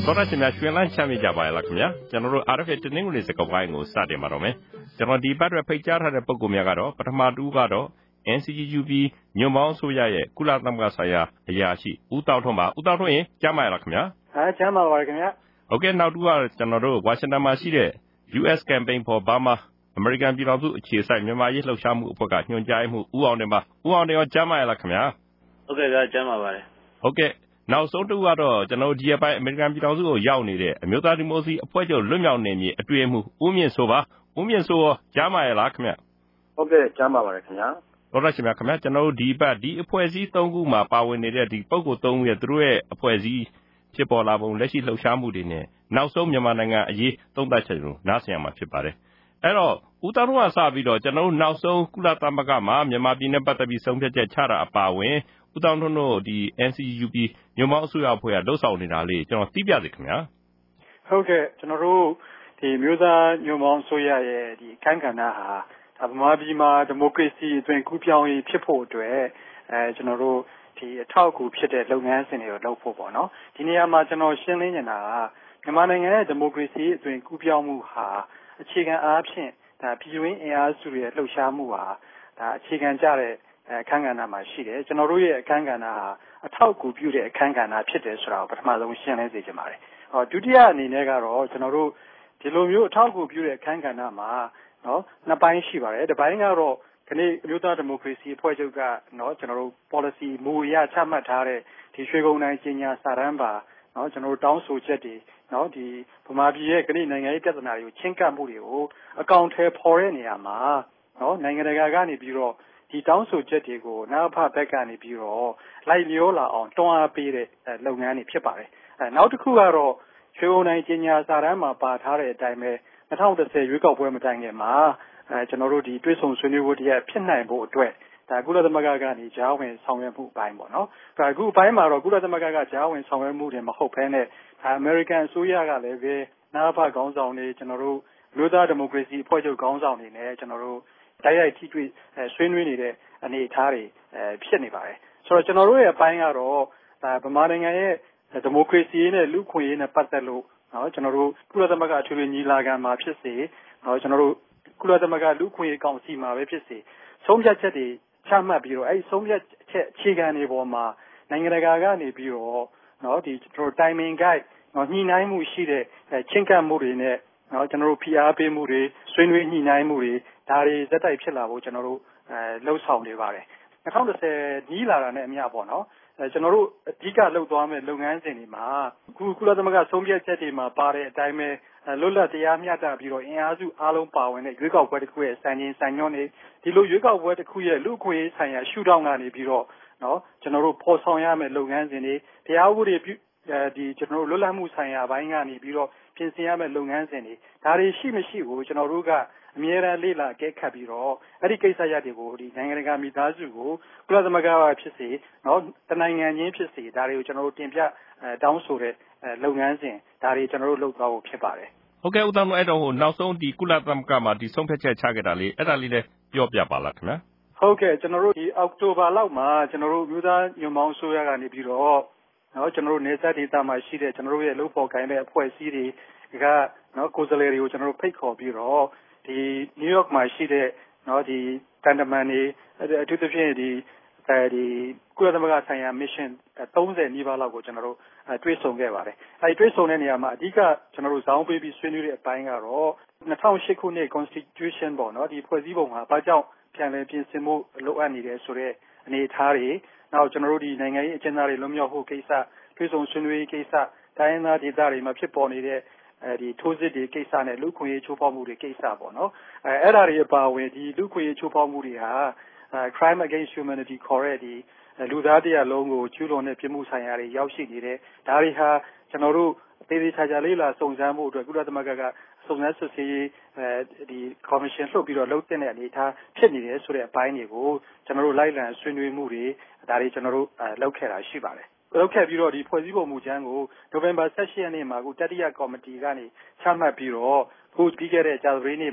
တော်ရရှင်များရွှင်လန်းချမ်းမြေ့ကြပါရဲ့လားခင်ဗျာကျွန်တော်တို့ RFA တနင်္ဂနွေစကားဝိုင်းကိုစတင်ပါတော့မယ်ကျွန်တော်ဒီဘက်တွေဖိတ်ကြားထားတဲ့ပုဂ္ဂိုလ်များကတော့ပထမတူကတော့ NCGUB ညွန့်ပေါင်းအစိုးရရဲ့ကုလသမဂ္ဂဆိုင်ရာအရာရှိဦးတောင်ထွန်းပါဦးတောင်ထွန်းရင်ကြားမှာရလားခင်ဗျာကျမ်းပါပါခင်ဗျာဟုတ်ကဲ့နောက်တူကကျွန်တော်တို့ဝါရှင်တန်မှာရှိတဲ့ US Campaign for Burma အမေရိကန်ပြည်ထောင်စုအခြေစိုက်မြန်မာရေးလှုပ်ရှားမှုအဖွဲ့ကညွှန်ကြားမှုဦးအောင်တင်ပါဦးအောင်တင်ရောကြားမှာရလားခင်ဗျာဟုတ်ကဲ့ဗျာကျမ်းပါပါတယ်ဟုတ်ကဲ့နောက်ဆုံးတူကတော့ကျွန်တော်ဒီအပိုင်းအမေရိကန်ပြည်ထောင်စုကိုရောက်နေတဲ့အမျိုးသားဒီမိုကရေစီအဖွဲ့ချုပ်လွတ်မြောက်နေမြေအတွင်းမှုဦးမြင့်စိုးပါဦးမြင့်စိုးရောကြားမှာရလားခင်ဗျဟုတ်ကဲ့ကြားမှာပါတယ်ခင်ဗျာတော်ရရှိမြခင်ဗျာကျွန်တော်တို့ဒီဘက်ဒီအဖွဲ့အစည်း၃ခုမှာပါဝင်နေတဲ့ဒီပုဂ္ဂိုလ်၃ခုရဲ့သူတို့ရဲ့အဖွဲ့အစည်းဖြစ်ပေါ်လာပုံလက်ရှိလှုပ်ရှားမှုတွေနဲ့နောက်ဆုံးမြန်မာနိုင်ငံအရေးသုံးသပ်ချက်ကိုနားဆင်ရမှာဖြစ်ပါတယ်အဲ့တော့ဦးတောင်တို့ကစပြီးတော့ကျွန်တော်တို့နောက်ဆုံးကုလသမဂ္ဂမှာမြန်မာပြည်နဲ့ပတ်သက်ပြီးဆုံးဖြတ်ချက်ချတာအပါအဝင်ဦးတောင်တို့ဒီ NCGUB ညွန့်ပေါင်းအစိုးရအဖွဲ့ကလှုပ်ဆောင်နေတာလေးကျွန်တော်သိပြစေခင်ဗျာဟုတ်ကဲ့ကျွန်တော်တို့ဒီမျိုးသားညွန့်ပေါင်းအစိုးရရဲ့ဒီအခမ်းကဏ္ဍဟာဗမာပြည်မှာဒီမိုကရေစီအသွင်ကူးပြောင်းရေးဖြစ်ဖို့အတွက်ကျွန်တော်တို့ဒီအထောက်အကူဖြစ်တဲ့လုပ်ငန်းစဉ်တွေကိုလုပ်ဖို့ပေါ့နော်ဒီနေရာမှာကျွန်တော်ရှင်းလင်းနေတာကမြန်မာနိုင်ငံရဲ့ဒီမိုကရေစီအသွင်ကူးပြောင်းမှုဟာအခြေခံအားဖြင့်ဒါပြည်တွင်းအင်အားစုတွေရဲ့လှုပ်ရှားမှုဟာဒါအခြေခံကြတဲ့အခမ်းကဏ္ဍမှာရှိတယ်ကျွန်တော်တို့ရဲ့အခမ်းကဏ္ဍဟာအထောက်အကူပြုတဲ့အခမ်းကဏ္ဍဖြစ်တယ်ဆိုတာကိုပထမဆုံးရှင်းလင်းစေချင်ပါတယ်ဒုတိယအနေနဲ့ကတော့ကျွန်တော်တို့ဒီလိုမျိုးအထောက်အကူပြုတဲ့အခမ်းကဏ္ဍမှာနော်နှစ်ပိုင်းရှိပါတယ်တစ်ပိုင်းကတော့ခဏအမျိုးသားဒီမိုကရေစီအဖွဲ့ချုပ်ကနော်ကျွန်တော်တို့ policy မူအရချမှတ်ထားတဲ့ဒီရွှေကုန်းတိုင်းကြီးညာစာတမ်းပါနော်ကျွန်တော်တို့တောင်းဆိုချက်တွေနော်ဒီဗမာပြည်ရဲ့ခဏနိုင်ငံရေးပြဿနာတွေကိုချင်းကပ်မှုတွေကိုအကောင့်ထဲပေါ်တဲ့နေရာမှာနော်နိုင်ငံတကာကနေပြီးတော့ဒီတောင်းဆိုချက်တွေကိုနောက်ဖက်ဘက်ကနေပြီးတော့လိုက်လျောလာအောင်တွန်းအားပေးတဲ့လုပ်ငန်းတွေဖြစ်ပါတယ်နောက်တစ်ခုကတော့ရွှေကုန်းတိုင်းကြီးညာစာတမ်းမှာပါထားတဲ့အတိုင်းပဲ2010ရွေးကောက်ပွဲမတိုင်ခင်မှာကျွန်တော်တို့ဒီတွဲဆုံဆွေးနွေးဖို့တရားဖြစ်နိုင်ဖို့အတွက်ဒါကုလသမဂ္ဂကနေကြားဝင်ဆောင်ရွက်မှုအပိုင်းပေါ့နော်ဒါအခုအပိုင်းမှာတော့ကုလသမဂ္ဂကကြားဝင်ဆောင်ရွက်မှုတွေမဟုတ်ဘဲနဲ့အမေရိကန်အစိုးရကလည်းပဲနာဖခေါင်းဆောင်တွေကျွန်တော်တို့လူသားဒီမိုကရေစီအဖွဲ့ချုပ်ခေါင်းဆောင်တွေနဲ့ကျွန်တော်တို့တိုက်ရိုက်ထိတွေ့ဆွေးနွေးနေတဲ့အနေအထားတွေဖြစ်နေပါတယ်ဆိုတော့ကျွန်တော်တို့ရဲ့အပိုင်းကတော့ဗမာနိုင်ငံရဲ့ဒီမိုကရေစီနဲ့လူ့ခွင့်ရေးနဲ့ပတ်သက်လို့နော်ကျွန်တော်တို့ကုလသမဂ္ဂအထွေထွေညီလာခံမှာဖြစ်စေနော်ကျွန်တော်တို့ကုလသမဂ္ဂလူ့ခွင့်ရေးကောင်စီမှာပဲဖြစ်စေဆုံးဖြတ်ချက်တွေချမှတ်ပြီးတော့အဲဒီဆုံးဖြတ်ချက်အခြေခံတွေပေါ်မှာနိုင်ငံတကာကနေပြီးတော့နော်ဒီကျွန်တော် timing guide နော်ညှိနှိုင်းမှုရှိတဲ့ချင်းကပ်မှုတွေနဲ့နော်ကျွန်တော်တို့ PR ပေးမှုတွေဆွေးနွေးညှိနှိုင်းမှုတွေဒါတွေဇက်တိုက်ဖြစ်လာဖို့ကျွန်တော်တို့လှုပ်ဆောင်နေပါတယ်2010နီးလာတာနဲ့အမျှပေါ့နော်ကျွန်တော်တို့အဓိကလှုပ်သွားမဲ့လုပ်ငန်းစဉ်တွေမှာကုလသမဂ္ဂဆုံးဖြတ်ချက်တွေမှာပါတဲ့အတိုင်းပဲလွတ်လပ်တရားမျှတပြီးတော့အင်အားစုအားလုံးပါဝင်တဲ့ရွေးကောက်ပွဲတစ်ခုရဲ့စံချိန်စံညွှန်းတွေဒီလိုရွေးကောက်ပွဲတစ်ခုရဲ့လူ့အခွင့်အရေးဆိုင်ရာရှုထောင့်ကနေပြီးတော့နော်ကျွန်တော်တို့ဖော်ဆောင်ရမယ့်လုပ်ငန်းစဉ်တွေတရားဥပဒေဒီကျွန်တော်တို့လွတ်လပ်မှုဆိုင်ရာဘိုင်းကနေပြီးတော့ပြင်ဆင်ရမယ့်လုပ်ငန်းစဉ်တွေဒါတွေရှိမရှိကိုကျွန်တော်တို့ကအမြဲတမ်းလေ့လာအကဲခတ်ပြီးတော့အဲ့ဒီကိစ္စရပ်တွေကိုဒီနိုင်ငံတကာမိသားစုကိုကုလသမဂ္ဂဖြစ်စေနော်တနိုင်ငံချင်းဖြစ်စေဒါတွေကိုကျွန်တော်တို့တင်ပြတောင်းဆိုတဲ့လုပ်ငန်းစဉ်ဒါတွေကျွန်တော်တို့လုပ်သွားဖို့ဖြစ်ပါတယ်ဟုတ်ကဲ့ဦးတောင်တို့အဲ့တော့နောက်ဆုံးဒီကုလသမဂ္ဂမှာဒီဆုံးဖြတ်ချက်ချခဲ့တာလေးအဲ့ဒါလေးလည်းပြောပြပါလားခင်ဗျာဟုတ်ကဲ့ကျွန်တော်တို့ဒီအောက်တိုဘာလောက်မှာကျွန်တော်တို့မြို့သားညွန့်ပေါင်းအစိုးရကနေပြီးတော့နော်ကျွန်တော်တို့နေဆက်ဒေသမှာရှိတဲ့ကျွန်တော်တို့ရဲ့လုပ်ဖော်ကိုင်တဲ့အဖွဲ့အစည်းတွေကနော်ကိုယ်စားလှယ်တွေကိုကျွန်တော်တို့ဖိတ်ခေါ်ပြီးတော့ဒီနယူးယောက်မှာရှိတဲ့နော်ဒီတန်တမန်တွေအထူးသဖြင့်ဒီကုလသမဂ္ဂဆိုင်ရာ mission 30နီးပါးလောက်ကိုကျွန်တော်တို့တွေ့ဆုံခဲ့ပါတယ်အဲဒီတွေ့ဆုံတဲ့နေရာမှာအဓိကကျွန်တော်တို့ဇောင်းပေးပြီးဆွေးနွေးတဲ့အပိုင်းကတော့2008ခုနှစ် constitution ပေါ့နော်ဒီဖွဲ့စည်းပုံမှာဘာကြောင့်ပြန်လည်ပြင်ဆင်မှုလိုအပ်နေတယ်ဆိုတဲ့အနေအထားတွေနောက်ကျွန်တော်တို့ဒီနိုင်ငံရေးအကျဉ်းသားတွေလွတ်မြောက်ဖို့ကိစ္စတွေ့ဆုံဆွေးနွေးရေးကိစ္စတိုင်းရင်းသားဒေသတွေမှာဖြစ်ပေါ်နေတဲ့ဒီထိုးစစ်တွေကိစ္စနဲ့လူ့ခွင့်ရေးချိုးဖောက်မှုတွေကိစ္စပေါ့နော်အဲ့ဒါတွေအပါအဝင်ဒီလူ့ခွင့်ရေးချိုးဖောက်မှုတွေဟာcrime against humanity ခေါ်တဲ့ဒီလူသားတရားလုံးကိုကျူးလွန်တဲ့ပြစ်မှုဆိုင်ရာတွေရောက်ရှိနေတယ်ဒါတွေဟာကျွန်တော်တို့သေသေးချာချာလေးလာစုံစမ်းမှုအတွက်ကုလသမဂ္ဂကစုံစမ်းစစ်ဆေးရေးဒီ commission လှုပ်ပြီးတော့လှုပ်တဲ့အနေအထားဖြစ်နေတယ်ဆိုတဲ့အပိုင်းတွေကိုကျွန်တော်တို့လိုက်လံဆွေးနွေးမှုတွေဒါတွေကျွန်တော်တို့လုပ်ခဲ့တာရှိပါတယ်လုပ်ခဲ့ပြီးတော့ဒီဖွဲ့စည်းပုံမူကြမ်းကိုနိုဝင်ဘာ18ရက်နေ့မှာအခုတတိယကော်မတီကနေချမှတ်ပြီးတော့ခုပြီးခဲ့တဲ့ကြာသပတေးနေ့မှာ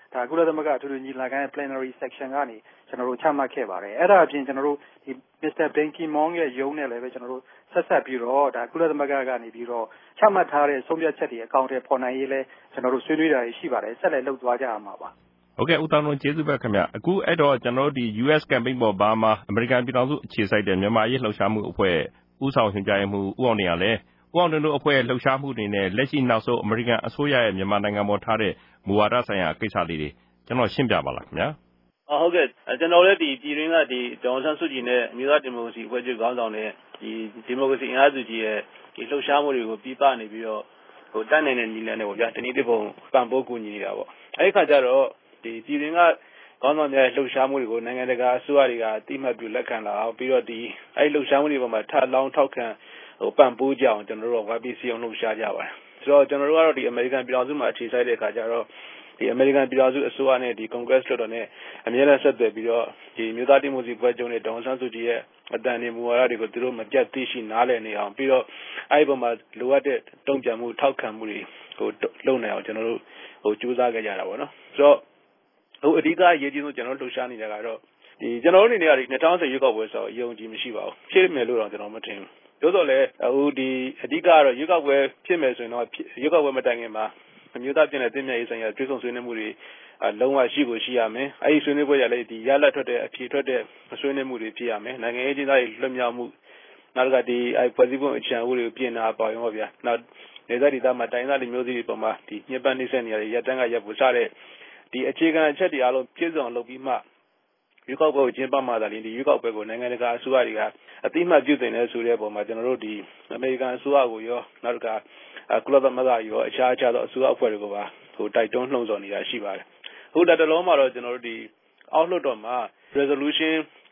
ဒါကုလသမဂ္ဂအထွေထွေညီလာခံရဲ့ plenary section ကနေကျွန်တော်တို့ချမှတ်ခဲ့ပါတယ်အဲ့ဒါအပြင်ကျွန်တော်တို့ဒီ Mr. Ban Ki-moon ရဲ့ရုံးနဲ့လည်းပဲကျွန်တော်တို့ဆက်ပြီးတော့ဒါကုလသမဂ္ဂကနေပြီးတော့ချမှတ်ထားတဲ့ဆုံးဖြတ်ချက်တွေအကောင့်တွေပေါ်နိုင်ရေးလဲကျွန်တော်တို့ဆွေးနွေးတာရှိပါတယ်ဆက်လက်လုပ်သွားကြရမှာပါဟုတ်ကဲ့ဦးတောင်လွန်ကျေးဇူးပဲခင်ဗျအခုအဲ့တော့ကျွန်တော်တို့ဒီ US campaign ပေါ်ဘာမှာအမေရိကန်ပြည်ထောင်စုအခြေစိုက်တဲ့မြန်မာရေးလှုပ်ရှားမှုအဖွဲ့ဦးဆောင်ညွှန်ကြားရေးမှူးဦးအောင်နေရလဲဦးအောင်တို့အဖွဲ့လှုပ်ရှားမှုတွေနဲ့လက်ရှိနောက်ဆုံးအမေရိကန်အစိုးရရဲ့မြန်မာနိုင်ငံပေါ်ထားတဲ့မူဝါဒဆိုင်ရာကိစ္စလေးတွေကျွန်တော်ရှင်းပြပါလားခင်ဗျာဟုတ်ကဲ့ကျွန်တော်လည်းဒီပြည်တွင်းကဒီဒေါ်ဆန်းစုကြည်နဲ့အမျိုးသားဒီမိုကရေစီအဖွဲ့ချုပ်ခေါင်းဆောင်တဲ့ဒီမိုကရေစီအင်အားစုကြီးရဲ့ဒီလှုပ်ရှားမှုတွေကိုပြီးပနေပြီးတော့တန်းနိုင်တဲ့နည်းလမ်းနဲ့ပေါ့ဗျာတနည်းတစ်ပုံပံ့ပိုးကူညီနေတာပေါ့အဲဒီခါကျတော့ဒီပြည်တွင်းကခေါင်းဆောင်များလှုပ်ရှားမှုတွေကိုနိုင်ငံတကာအစိုးရတွေကတိမှတ်ပြုလက်ခံလာအောင်ပြီးတော့ဒီအဲဒီလှုပ်ရှားမှုတွေပေါ်မှာထပ်လောင်းထောက်ခံပံ့ပိုးကြအောင်ကျွန်တော်တို့ကဝါပီစီအောင်လှုပ်ရှားကြပါတယ်ဆိုတော့ကျွန်တော်တို့ကတော့ဒီအမေရိကန်ပြည်ထောင်စုမှာအခြေစိုက်တဲ့အခါကျတော့ဒီအမေရိကန်ပြည်ထောင်စုအစိုးရနဲ့ဒီ Congress လွှတ်တော်နဲ့အမြဲတမ်းဆက်သွယ်ပြီးတော့ဒီမြို့သားဒီမိုကရေစီဖွဲ့ချုပ်နဲ့ဒေါ်ဆန်းစုကြည်ရဲ့အတန်နေမူဝါဒတွေကိုသူတို့မပြတ်သိရှိနားလည်နေအောင်ပြီးတော့အဲဒီပုံမှာလိုအပ်တဲ့တုံ့ပြန်မှုထောက်ခံမှုတွေကိုလုပ်နိုင်အောင်ကျွန်တော်တို့ကြိုးစားခဲ့ကြတာပေါ့နော်ဆိုတော့အဓိကအရေးကြီးဆုံးကျွန်တော်တို့လှုပ်ရှားနေတာကတော့ဒီကျွန်တော်တို့အနေနဲ့ကဒီ2010ရွေးကောက်ပွဲဆိုတော့အယုံကြည်မရှိပါဘူးဖြစ်မယ်လို့တော့ကျွန်တော်မထင်ဘူးသို့တော်လည်းအခုဒီအဓိကကတော့ရွေးကောက်ပွဲဖြစ်မယ်ဆိုရင်တော့ရွေးကောက်ပွဲမတိုင်ခင်မှာအမျိုးသားပြည်နယ်တင်မြတ်ရေးဆိုင်ရာတွေ့ဆုံဆွေးနွေးမှုတွေလုံးဝရှိရမယ်။အဲဒီဆွေးနွေးပွဲရလည်းဒီရလတ်ထွက်တဲ့အဖြေထွက်တဲ့ဆွေးနွေးမှုတွေဖြစ်ရမယ်။နိုင်ငံရေးချင်းသားတွေလွတ်မြောက်မှုနောက်တစ်ခါဒီဖွဲ့စည်းပုံအခြေခံဥပဒေကိုပြင်တာပေါ့ရောဗျာ။နောက်နေသားဒေသမှာတိုင်းသားလူမျိုးစုတွေပေါ်မှာဒီညှဉ်းပန်းနှိပ်စက်နေရတဲ့ရပ်တန်းကရပ်ဖို့စတဲ့ဒီအခြေခံအချက်တွေအားလုံးပြည့်စုံလုပ်ပြီးမှရွေးကောက်ပွဲကိုကျင်းပမှသာလျှင်ဒီရွေးကောက်ပွဲကိုနိုင်ငံတကာအစိုးရတွေကအတိအမှတ်ပြုတင်တဲ့ဆိုတဲ့ပုံမှာကျွန်တော်တို့ဒီအမေရိကန်အစိုးရကိုရောနောက်တစ်ခါကုလသမဂ္ဂရောအခြားသောအစိုးရအဖွဲ့တွေကိုပါတိုက်တွန်းလှုံ့ဆော်နေတာရှိပါတယ်။အခုတလုံးမှာတော့ကျွန်တော်တို့ဒီအောက်လွှတ်တော်မှာ resolution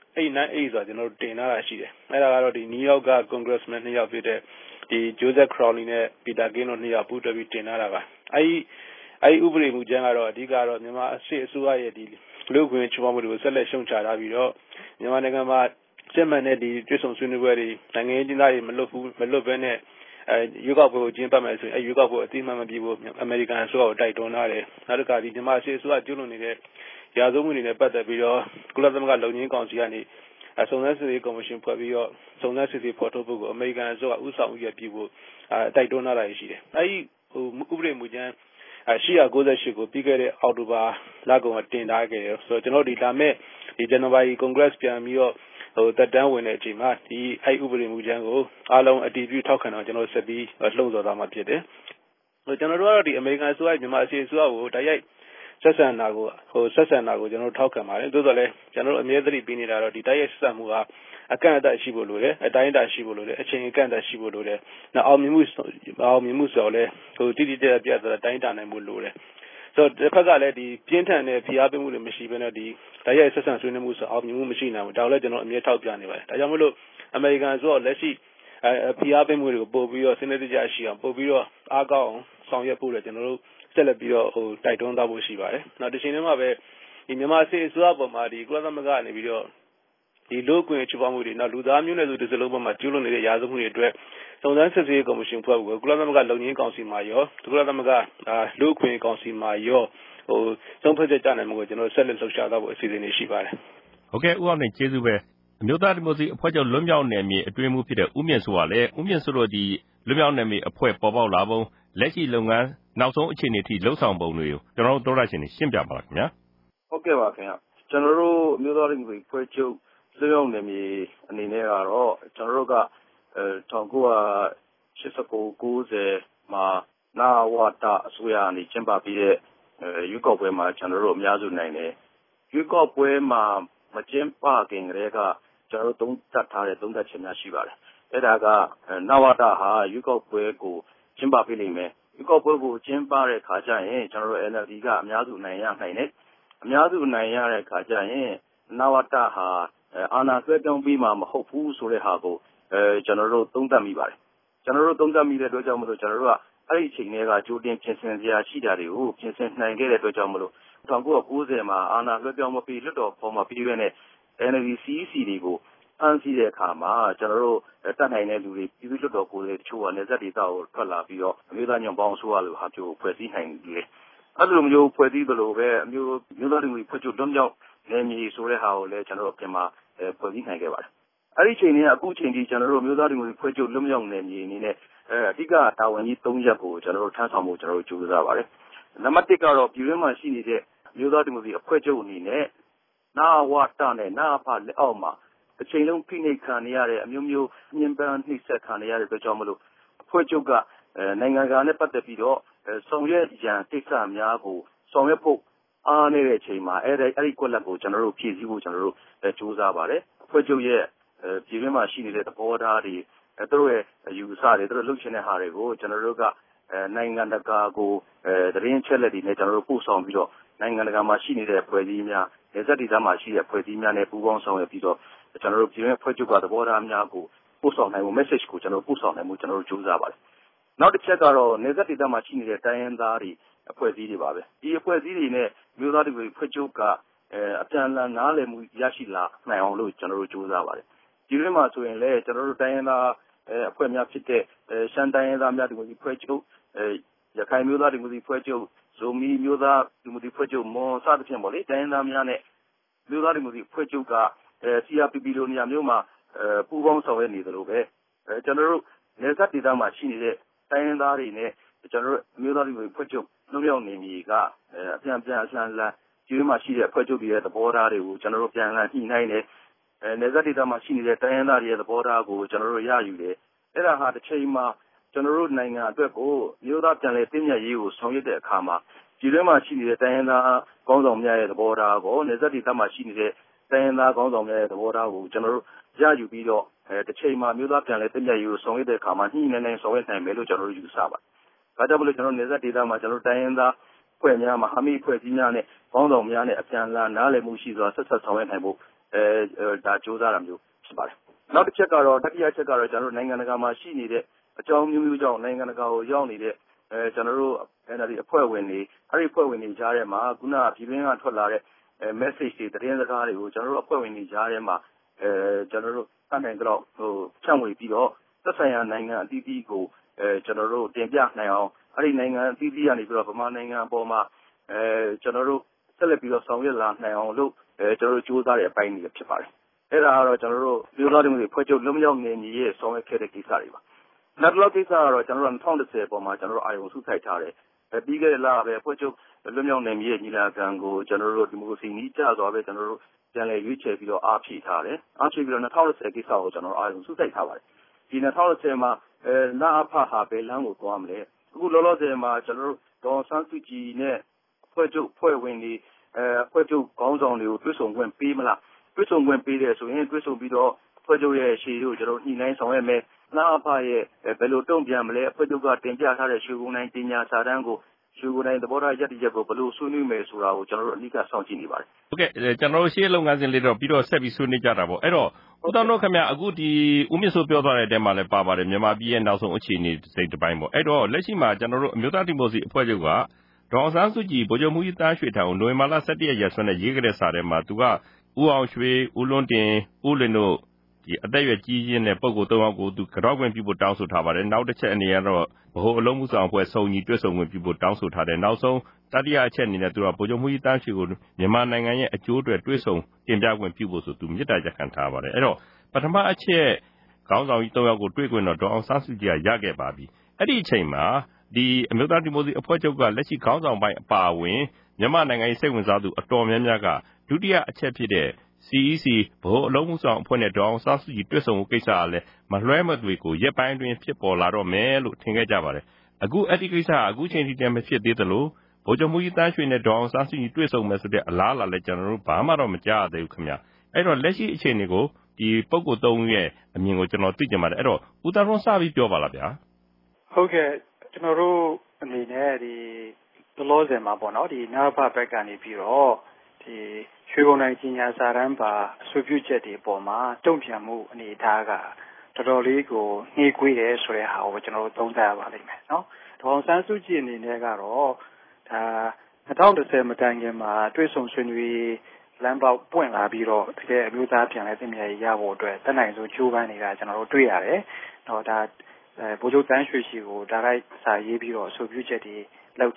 898ဆိုတာကျွန်တော်တို့တင်ထားတာရှိတယ်။အဲဒါကတော့ဒီ New York က Congressman 2ယောက်ဖြစ်တဲ့ဒီ Joseph Crowley နဲ့ Peter King တို့2ယောက်ပူးတွဲပြီးတင်ထားတာပါ။အဲဒီဥပဒေမူကြမ်းကတော့အဓိကတော့မြန်မာအစိုးရရဲ့ဒီလူ့ခွင့်ချိုးဖောက်မှုတွေကိုဆက်လက်ရှုံချထားပြီးတော့မြန်မာနိုင်ငံမှာစစ်မှန်တဲ့ဒီတွေ့ဆုံဆွေးနွေးပွဲတွေနိုင်ငံရေးကျင်းသားတွေမလွတ်ဘဲနဲ့ရွေးကောက်ပွဲကိုကျင်းပမယ်ဆိုရင်ရွေးကောက်ပွဲအတိအမှန်မပြုဖို့အမေရိကန်အစိုးရကိုတိုက်တွန်းထားတယ်။နောက်တစ်ခါဒီမြန်မာအစိုးရကျူးလွန်နေတဲ့ရာဇဝတ်မှုတွေနဲ့ပတ်သက်ပြီးတော့ကုလသမဂ္ဂလုံခြုံရေးကောင်စီကနေစုံစမ်းစစ်ဆေးကော်မရှင်ဖွဲ့ပြီးတော့စုံစမ်းစစ်ဆေးဖော်ထုတ်ဖို့ကိုအမေရိကန်အစိုးရဥဆောင်ဥရပြုဖို့တိုက်တွန်းထားတာရှိတယ်။အဲဒီဥပဒေမူကြမ်း898ကိုပြီးခဲ့တဲ့အောက်တိုဘာလကုန်တင်ထားခဲ့တယ်ဆိုတော့ကျွန်တော်ဒီလာမဲ့ဒီဇန်နဝါရီ Congress ပြန်ပြီးတော့တက်တန်းဝင်တဲ့အချိန်မှာဒီဥပဒေမူကြမ်းကိုအားလုံးအတည်ပြုထောက်ခံအောင်ကျွန်တော်ဆက်ပြီးလှုံ့ဆော်သွားမှာဖြစ်တယ်။ကျွန်တော်တို့ကတော့ဒီအမေရိကန်အစိုးရမြန်မာအစိုးရကိုတိုက်ရိုက်ဆက်ဆံတာကိုကျွန်တော်တို့ထောက်ခံပါတယ်။သို့တော်လည်းကျွန်တော်တို့အမြဲတမ်းပြီးနေတာတော့ဒီတိုက်ရိုက်ဆက်ဆံမှုကအကန့်အသတ်ရှိဖို့လိုတယ်။အတိုင်းအတာရှိဖို့လိုတယ်။အချိန်အကန့်အသတ်ရှိဖို့လိုတယ်။နောက်အောင်မြင်မှုဆိုတော့လည်းတိတိကျကျပြတ်တဲ့တိုင်းတာနိုင်ဖို့လိုတယ်။ဆိုတော့တစ်ဖက်ကလည်းဒီပြင်းထန်တဲ့ဖိအားပေးမှုတွေမရှိဘဲနဲ့ဒီတိုက်ရိုက်ဆက်ဆံဆွေးနွေးမှုဆိုအောင်မြင်မှုမရှိနိုင်ဘူး။ဒါလည်းကျွန်တော်အမြဲထောက်ပြနေပါတယ်။ဒါကြောင့်မို့လို့အမေရိကန်ဆိုတော့လက်ရှိဖိအားပေးမှုတွေကိုပို့ပြီးတော့စနစ်တကျရှိအောင်ပို့ပြီးတော့အားကောင်းအောင်ဆောင်ရွက်ဖို့လည်းကျွန်တော်တို့ဆက်လက်ပြီးတော့တိုက်တွန်းသွားဖို့ရှိပါတယ်။နောက်တစ်ချိန်တည်းမှာပဲဒီမြန်မာအစိုးရပေါ်မှာဒီကုလသမဂ္ဂကနေပြီးတော့ဒီလူ့အခွင့်အရေးချိုးဖောက်မှုတွေနောက်လူသားမျိုးနွယ်စုတစ်စလုံးပေါ်မှာကျူးလွန်နေတဲ့ရာဇဝတ်မှုတွေအတွက်စုံစမ်းစစ်ဆေးကော်မရှင်ဖွဲ့ဖို့ကုလသမဂ္ဂလုံခြုံရေးကောင်စီမှာရောကုလသမဂ္ဂလူ့အခွင့်အရေးကောင်စီမှာရောသုံးဖက်ကြနိုင်မှုကိုကျွန်တော်ဆက်လက်လှုပ်ရှားသွားဖို့အစီအစဉ်တွေရှိပါတယ်။ဟုတ်ကဲ့ဦးအောင်နေကျေးဇူးပဲ။အမျိုးသားဒီမိုကရေစီအဖွဲ့ချုပ်လွတ်မြောက်နယ်မြေအတွင်းမှုဖြစ်တဲ့ဦးမြင့်စိုးကလည်းဦးမြင့်စိုးတို့ဒီလွတ်မြောက်နယ်မြေအဖွဲ့ပေါ်ပေါက်လာပုံလက်ရှိလုပ်ငန်းနောက်ဆုံးအခြေအနေထိလှုပ်ဆောင်ပုံတွေကိုကျွန်တော်တို့သောတာရှင်တွေရှင်းပြပါလားခင်ဗျာ။ဟုတ်ကဲ့ပါခင်ဗျ။ကျွန်တော်တို့အမျိုးသားဒီမိုကရေစီအဖွဲ့ချုပ်လွတ်မြောက်နယ်မြေအနေနဲ့ကတော့ကျွန်တော်တို့က1989-90မှာနာဝတအစိုးရအနေကျင်းပပြီးတဲ့ရွေးကောက်ပွဲမှာကျွန်တော်တို့အများစုနိုင်တယ်။ရွေးကောက်ပွဲမှာမကျင်းပခင်ကတည်းကကျွန်တော်တို့သုံးသပ်ထားတဲ့သုံးသပ်ချက်များရှိပါတယ်။အဲဒါကနာဝတဟာရွေးကောက်ပွဲကိုကျင်းပပေးလိမ့်မယ်။ရွေးကောက်ပွဲကိုကျင်းပတဲ့ခါကျရင်ကျွန်တော်တို့ NLD ကအများစုနိုင်ရနိုင်တယ်။အများစုနိုင်ရတဲ့ခါကျရင်နာဝတဟာအာဏာလွှဲပြောင်းပြီးမှမဟုတ်ဘူးဆိုတဲ့ဟာကိုကျွန်တော်တို့သုံးသပ်မိပါတယ်။ကျွန်တော်တို့သုံးသပ်မိတဲ့အတွက်ကြောင့်မလို့ကျွန်တော်တို့ကအဲ့ဒီအချိန်တွေကကြိုတင်ပြင်ဆင်စရာရှိတာတွေကိုပြင်ဆင်နိုင်ခဲ့တဲ့အတွက်ကြောင့်မလို့1990မှာအာဏာလွှဲပြောင်းမပြီးလွတ်တော်ပေါ်မှာပြီးရတဲ့ NLD CEC တွေကိုအန်းစီတဲ့အခါမှာကျွန်တော်တို့တတ်နိုင်တဲ့လူတွေပြည်သူ့လွှတ်တော်ကိုယ်စားလှယ်တချို့ကနေစက်ဒေသကိုထွက်လာပြီးတော့အမျိုးသားညွန့်ပေါင်းအစိုးရလိုဟာမျိုးဖွဲ့စည်းနိုင်တယ်။အဲ့လိုမျိုးဖွဲ့စည်းသလိုပဲမျိုးသားဒီမိုကရေစီဖွဲ့ချုပ်လွတ်မြောက်နေမည်ဆိုတဲ့ဟာကိုလည်းကျွန်တော်တို့ပြင်မှာဖွဲ့စည်းနိုင်ခဲ့ပါတယ်အဲ့ဒီချိန်นี้အခုချိန်ဒီကျွန်တော်တို့မျိုးသားဒီမိုကရေစီဖွဲ့ချုပ်လွတ်မြောက်နေမည်အနေနဲ့အဓိကတာဝန်ကြီး3ရပ်ကိုကျွန်တော်တို့ထမ်းဆောင်ဖို့ကျွန်တော်တို့ကြိုးစားပါတယ်နံပါတ်1ကတော့ပြည်တွင်းမှာရှိနေတဲ့မျိုးသားဒီမိုကရေစီအဖွဲ့ချုပ်အနေနဲ့နာဝတနဲ့နာဖလက်အောက်မှာအချိန်လုံးဖိနှိပ်ခံနေရတဲ့အမျိုးမျိုးညှဉ်းပန်းနှိပ်စက်ခံနေရတဲ့အတွက်ကြောင့်မလို့အဖွဲ့ချုပ်ကနိုင်ငံကနဲ့ပတ်သက်ပြီးတော့ဆောင်ရွက်ရန်ကိစ္စများကိုဆောင်ရွက်ဖို့အားနည်းတဲ့အချိန်မှာအဲ့ဒီကွက်လက်ကိုကျွန်တော်တို့ဖြည့်ဆည်းဖို့ကျွန်တော်တို့စူးစမ်းပါတယ်အဖွဲ့ချုပ်ရဲ့ပြည်တွင်းမှာရှိနေတဲ့သဘောထားတွေသူတို့ရဲ့ယူဆတွေသူတို့လုပ်ချင်တဲ့ဟာတွေကိုကျွန်တော်တို့ကနိုင်ငံတကာကိုသတင်းချက်လက်တွေနဲ့ကျွန်တော်တို့ပို့ဆောင်ပြီးတော့နိုင်ငံတကာမှာရှိနေတဲ့ဖွဲ့စည်းများဒေသဒေသမှာရှိတဲ့ဖွဲ့စည်းများနဲ့ပူးပေါင်းဆောင်ရွက်ပြီးတော့ကျွန်တော်တို့ပြည်တွင်းဖွဲ့ချုပ်ကသဘောထားများကိုပို့ဆောင်နိုင်ဖို့ message ကိုကျွန်တော်ပို့ဆောင်နိုင်မှုကျွန်တော်တို့ကြိုးစားပါတယ်နောက်တစ်ချက်ကတော့နေသက်ဒေသမှာရှိနေတဲ့တိုင်းရင်းသားတွေအဖွဲ့အစည်းတွေပါပဲဒီအဖွဲ့အစည်းတွေနဲ့မျိုးသားတွေဖွဲ့ချုပ်ကအပြန်အလှန်နားလည်မှုရရှိလာနိုင်အောင်လို့ကျွန်တော်တို့ကြိုးစားပါတယ်ဒီလိုမှဆိုရင်လည်းကျွန်တော်တို့တိုင်းရင်းသားအဖွဲ့များဖြစ်တဲ့ရှမ်းတိုင်းရင်းသားများဒီမိုကရေစီဖွဲ့ချုပ်ရခိုင်မျိုးသားဒီမိုကရေစီဖွဲ့ချုပ်ဇိုမီမျိုးသားဒီမိုကရေစီဖွဲ့ချုပ်မွန်စသဖြင့်ပေါ့လေတိုင်းရင်းသားများနဲ့မျိုးသားဒီမိုကရေစီဖွဲ့ချုပ်ကCRPP လိုနေရာမျိုးမှာပူးပေါင်းဆောင်ရွက်နေသလိုပဲကျွန်တော်တို့နေသက်ဒေသမှာရှိနေတဲ့တိုင်းရင်းသားတွေနဲ့ကျွန်တော်တို့မျိုးသားဒီမိုကရေစီဖွဲ့ချုပ်လွတ်မြောက်နေမည်ကအပြန်အလှန်ဒီမှာရှိတဲ့ဖွဲ့ချုပ်တွေရဲ့သဘောထားတွေကိုကျွန်တော်တို့ပြန်လှန်ညှိနှိုင်းတယ်နေသက်ဒေသမှာရှိနေတဲ့တိုင်းရင်းသားတွေရဲ့သဘောထားကိုကျွန်တော်တို့ရယူတယ်အဲ့ဒါဟာတစ်ချိန်မှာကျွန်တော်တို့နိုင်ငံအတွက်ကိုမျိုးသားပြန်လည်တည်မြဲရေးကိုဆောင်ရွက်တဲ့အခါမှာဒီထဲမှာရှိနေတဲ့တိုင်းရင်းသားကောင်းဆောင်များရဲ့သဘောထားကိုနေသက်ဒေသမှာရှိနေတဲ့တိုင်းရင်းသားကောင်းဆောင်များရဲ့သဘောထားကိုကျွန်တော်တို့ရယူပြီးတော့တစ်ချိန်မှာမျိုးသားပြန်လည်တည်မြဲရေးကိုဆောင်ရွက်တဲ့အခါမှာညှိနှိုင်းဆောင်ရွက်နိုင်မယ်လို့ကျွန်တော်တို့ယူဆပါတယ်ဒါကြောင့်မလို့ကျွန်တော်နေသက်ဒေသမှာကျွန်တော်တိုင်းရင်းသားဖွဲ့များမဟာမိတ်ဖွဲ့စည်းများနဲ့ကောင်းဆောင်များနဲ့အပြန်အလှန်နားလည်မှုရှိစွာဆက်ဆက်ဆောင်ရွက်နိုင်ဖို့ဒါကြိုးစားတာမျိုးဖြစ်ပါတယ်နောက်တစ်ချက်ကတော့တတိယချက်ကတော့ကျွန်တော်တို့နိုင်ငံတကာမှာရှိနေတဲ့အကြောင်းမျိုးကြောင့်နိုင်ငံတကာကိုရောက်နေတဲ့ကျွန်တော်တို့ NLD အဖွဲ့ဝင်တွေအဲ့ဒီအဖွဲ့ဝင်တွေကြားထဲမှာခုနကပြည်တွင်းကထွက်လာတဲ့message တွေသတင်းစကားတွေကိုကျွန်တော်တို့အဖွဲ့ဝင်တွေကြားထဲမှာကျွန်တော်တို့အနိုင်တော့ဖြန့်ဝေပြီးတော့သက်ဆိုင်ရာနိုင်ငံအသီးသီးကိုကျွန်တော်တို့တင်ပြနိုင်အောင်အဲ့ဒီနိုင်ငံအသီးသီးကနေပြီးတော့ဗမာနိုင်ငံအပေါ်မှာကျွန်တော်တို့ဆက်လက်ပြီးတော့ဆောင်ရွက်လာနိုင်အောင်လို့ကျွန်တော်တို့ကြိုးစားတဲ့အပိုင်းတွေဖြစ်ပါတယ်အဲ့ဒါကတော့ကျွန်တော်တို့မျိုးသားဒီမိုကရေစီဖွဲ့ချုပ်လွတ်မြောက်နေမည်ရဲ့ဆောင်ရွက်ခဲ့တဲ့ကိစ္စတွေပါနောက်တစ်ကိစ္စကတော့ကျွန်တော်တို့2010ပေါ်မှာကျွန်တော်တို့အာရုံစုစိုက်ထားတယ်ပြီးခဲ့တဲ့လပဲဖွဲ့ချုပ်လွတ်မြောက်နေမည်ရဲ့ညီလာခံကိုကျွန်တော်တို့ဒီမိုကရေစီနည်းကျစွာပဲကျွန်တော်တို့ပြန်လည်ရွေးချယ်ပြီးတော့အားဖြည့်ထားတယ်အားဖြည့်ပြီးတော့2010ကိစ္စကိုကျွန်တော်အာရုံစုစိုက်ထားပါတယ်ဒီ2010မှာနာအဖဟာဘယ်လမ်းကိုသွားမလဲအခုလောလောဆယ်မှာကျွန်တော်တို့ဒေါ်ဆန်းစုကြည်နဲ့ဖွဲ့ချုပ်ဖွဲ့ဝင်တွေဖွဲ့ချုပ်ခေါင်းဆောင်တွေကိုတွေ့ဆုံခွင့်ပေးမလားတွေ့ဆုံခွင့်ပေးတယ်ဆိုရင်တွေ့ဆုံပြီးတော့ဖွဲ့ချုပ်ရဲ့ရှေ့ကိုကျွန်တော်ညှိနှိုင်းဆောင်ရွက်မယ်နာအဖရဲ့ဘယ်လိုတုံ့ပြန်မလဲဖွဲ့ချုပ်ကတင်ပြထားတဲ့ရွှေကုန်းတိုင်းတင်ညာစာတမ်းကိုရွှေကုန်းတိုင်းသဘောထားရည်တည်ချက်ကိုဘယ်လိုဆွေးနွေးမယ်ဆိုတာကိုကျွန်တော်တို့အဓိကစောင့်ကြည့်နေပါတယ်ဟုတ်ကဲ့ကျွန်တော်တို့ရှေ့လုပ်ငန်းစဉ်လေးတော့ပြီးတော့ဆက်ပြီးဆွေးနွေးကြတာပေါ့အဲ့တော့ဦးတော်တို့ခင်ဗျအခုဒီဦးမြင့်စိုးပြောသွားတဲ့အထဲမှာလည်းပါပါတယ်မြန်မာပြည်ရဲ့နောက်ဆုံးအခြေအနေစိတ်တစ်ပိုင်းပေါ့အဲ့တော့လက်ရှိမှာကျွန်တော်တို့အမျိုးသားဒီမိုကရေစီအဖွဲ့ချုပ်ကဒေါ်အောင်ဆန်းစုကြည်ဗိုလ်ချုပ်မှူးကြီးတန်းရွှေထံကိုနိုဝင်ဘာလ17ရက်ရက်စွဲနဲ့ရေးခဲ့တဲ့စာထဲမှာသူကဦးအောင်ရွှေဦးလွန်းတင်ဦးလင်တို့ဒီအသက်အရွယ်ကြီးရင်းတဲ့ပုဂ္ဂိုလ်3ယောက်ကိုသူကြောက်ခွင့်ပြုဖို့တောင်းဆိုထားပါတယ်နောက်တစ်ချက်အနေနဲ့တော့ဗဟိုအလုံးမှုဆောင်အဖွဲ့စုံညီတွေ့ဆုံခွင့်ပြုဖို့တောင်းဆိုထားတယ်နောက်ဆုံးတတိယအချက်အနေနဲ့သူကဗိုလ်ချုပ်မှူးကြီးတန်းရွှေကိုမြန်မာနိုင်ငံရဲ့အကျိုးအတွက်တွေ့ဆုံတင်ပြခွင့်ပြုဖို့ဆိုသူမြစ်တာရက်ခံထားပါတယ်အဲ့တော့ပထမအချက်ခေါင်းဆောင်ကြီး3ယောက်ကိုတွေ့ခွင့်တော့ဒေါ်အောင်ဆန်းစုကြည်ကရခဲ့ပါပြီအဲ့ဒီအချိန်မှာဒီအမျိုးသားဒီမိုကရေစီအဖွဲ့ချုပ်ကလက်ရှိခေါင်းဆောင်ပိုင်းအပါအဝင်မြန်မာနိုင်ငံရေးစိတ်ဝင်စားသူအတော်များများကဒုတိယအချက်ဖြစ်တဲ့ CEC ဗဟိုအလုံးမှုဆောင်အဖွဲ့နဲ့ဒေါ်အောင်ဆန်းစုကြည်တွေ့ဆုံမှုကိစ္စကလည်းမလွှဲမသွေကိုရက်ပိုင်းတွင်ဖြစ်ပေါ်လာတော့မယ်လို့ထင်ခဲ့ကြပါတယ်အခုအဲ့ဒီကိစ္စအခုချိန်ထိတည်းမဖြစ်သေးသလိုဗိုလ်ချုပ်မှူးကြီးတန်းရွှေနဲ့ဒေါ်အောင်ဆန်းစုကြည်တွေ့ဆုံမယ်ဆိုတဲ့အလားအလာလည်းကျွန်တော်တို့ဘာမှတော့မကြားရသေးဘူးခင်ဗျအဲ့တော့လက်ရှိအခြေအနေကိုဒီပုဂ္ဂိုလ်3ဦးရဲ့အမြင်ကိုကျွန်တော်သိချင်ပါတယ်အဲ့တော့ဦးသားထွန်းစပြီးပြောပါလားဗျာဟုတ်ကဲ့ကျွန်တော်တို့အနေနဲ့ဒီလောဆယ်မှာပေါ့နော်ဒီနာဖဘက်ကနေပြီးတော့ဒီရွှေကုန်းတိုင်းကြီးညာစာတမ်းပါအဆိုပြုချက်တွေပေါ်မှာတုံ့ပြန်မှုအနေအထားကတော်တော်လေးကိုနှေးကွေးတယ်ဆိုတဲ့ဟာကိုကျွန်တော်တို့သုံးသပ်ရပါလိမ့်မယ်နော်ဒေါ်အောင်ဆန်းစုကြည်အနေနဲ့ကတော့ဒါ2010မတိုင်ခင်မှာတွေ့ဆုံဆွေးနွေးလမ်းပေါက်ပွင့်လာပြီးတော့တကယ်အမျိုးသားပြန်လဲသိမြဲရဖို့အတွက်တတ်နိုင်ဆုံးကြိုးပမ်းနေတာကျွန်တော်တို့တွေ့ရတယ်တော့ဒါဗိုလ်ချုပ်တန်းရွှေရှိကိုဒါလိုက်စာရေးပြီးတော့အဆိုပြုချက်တွေလုပ်တယ်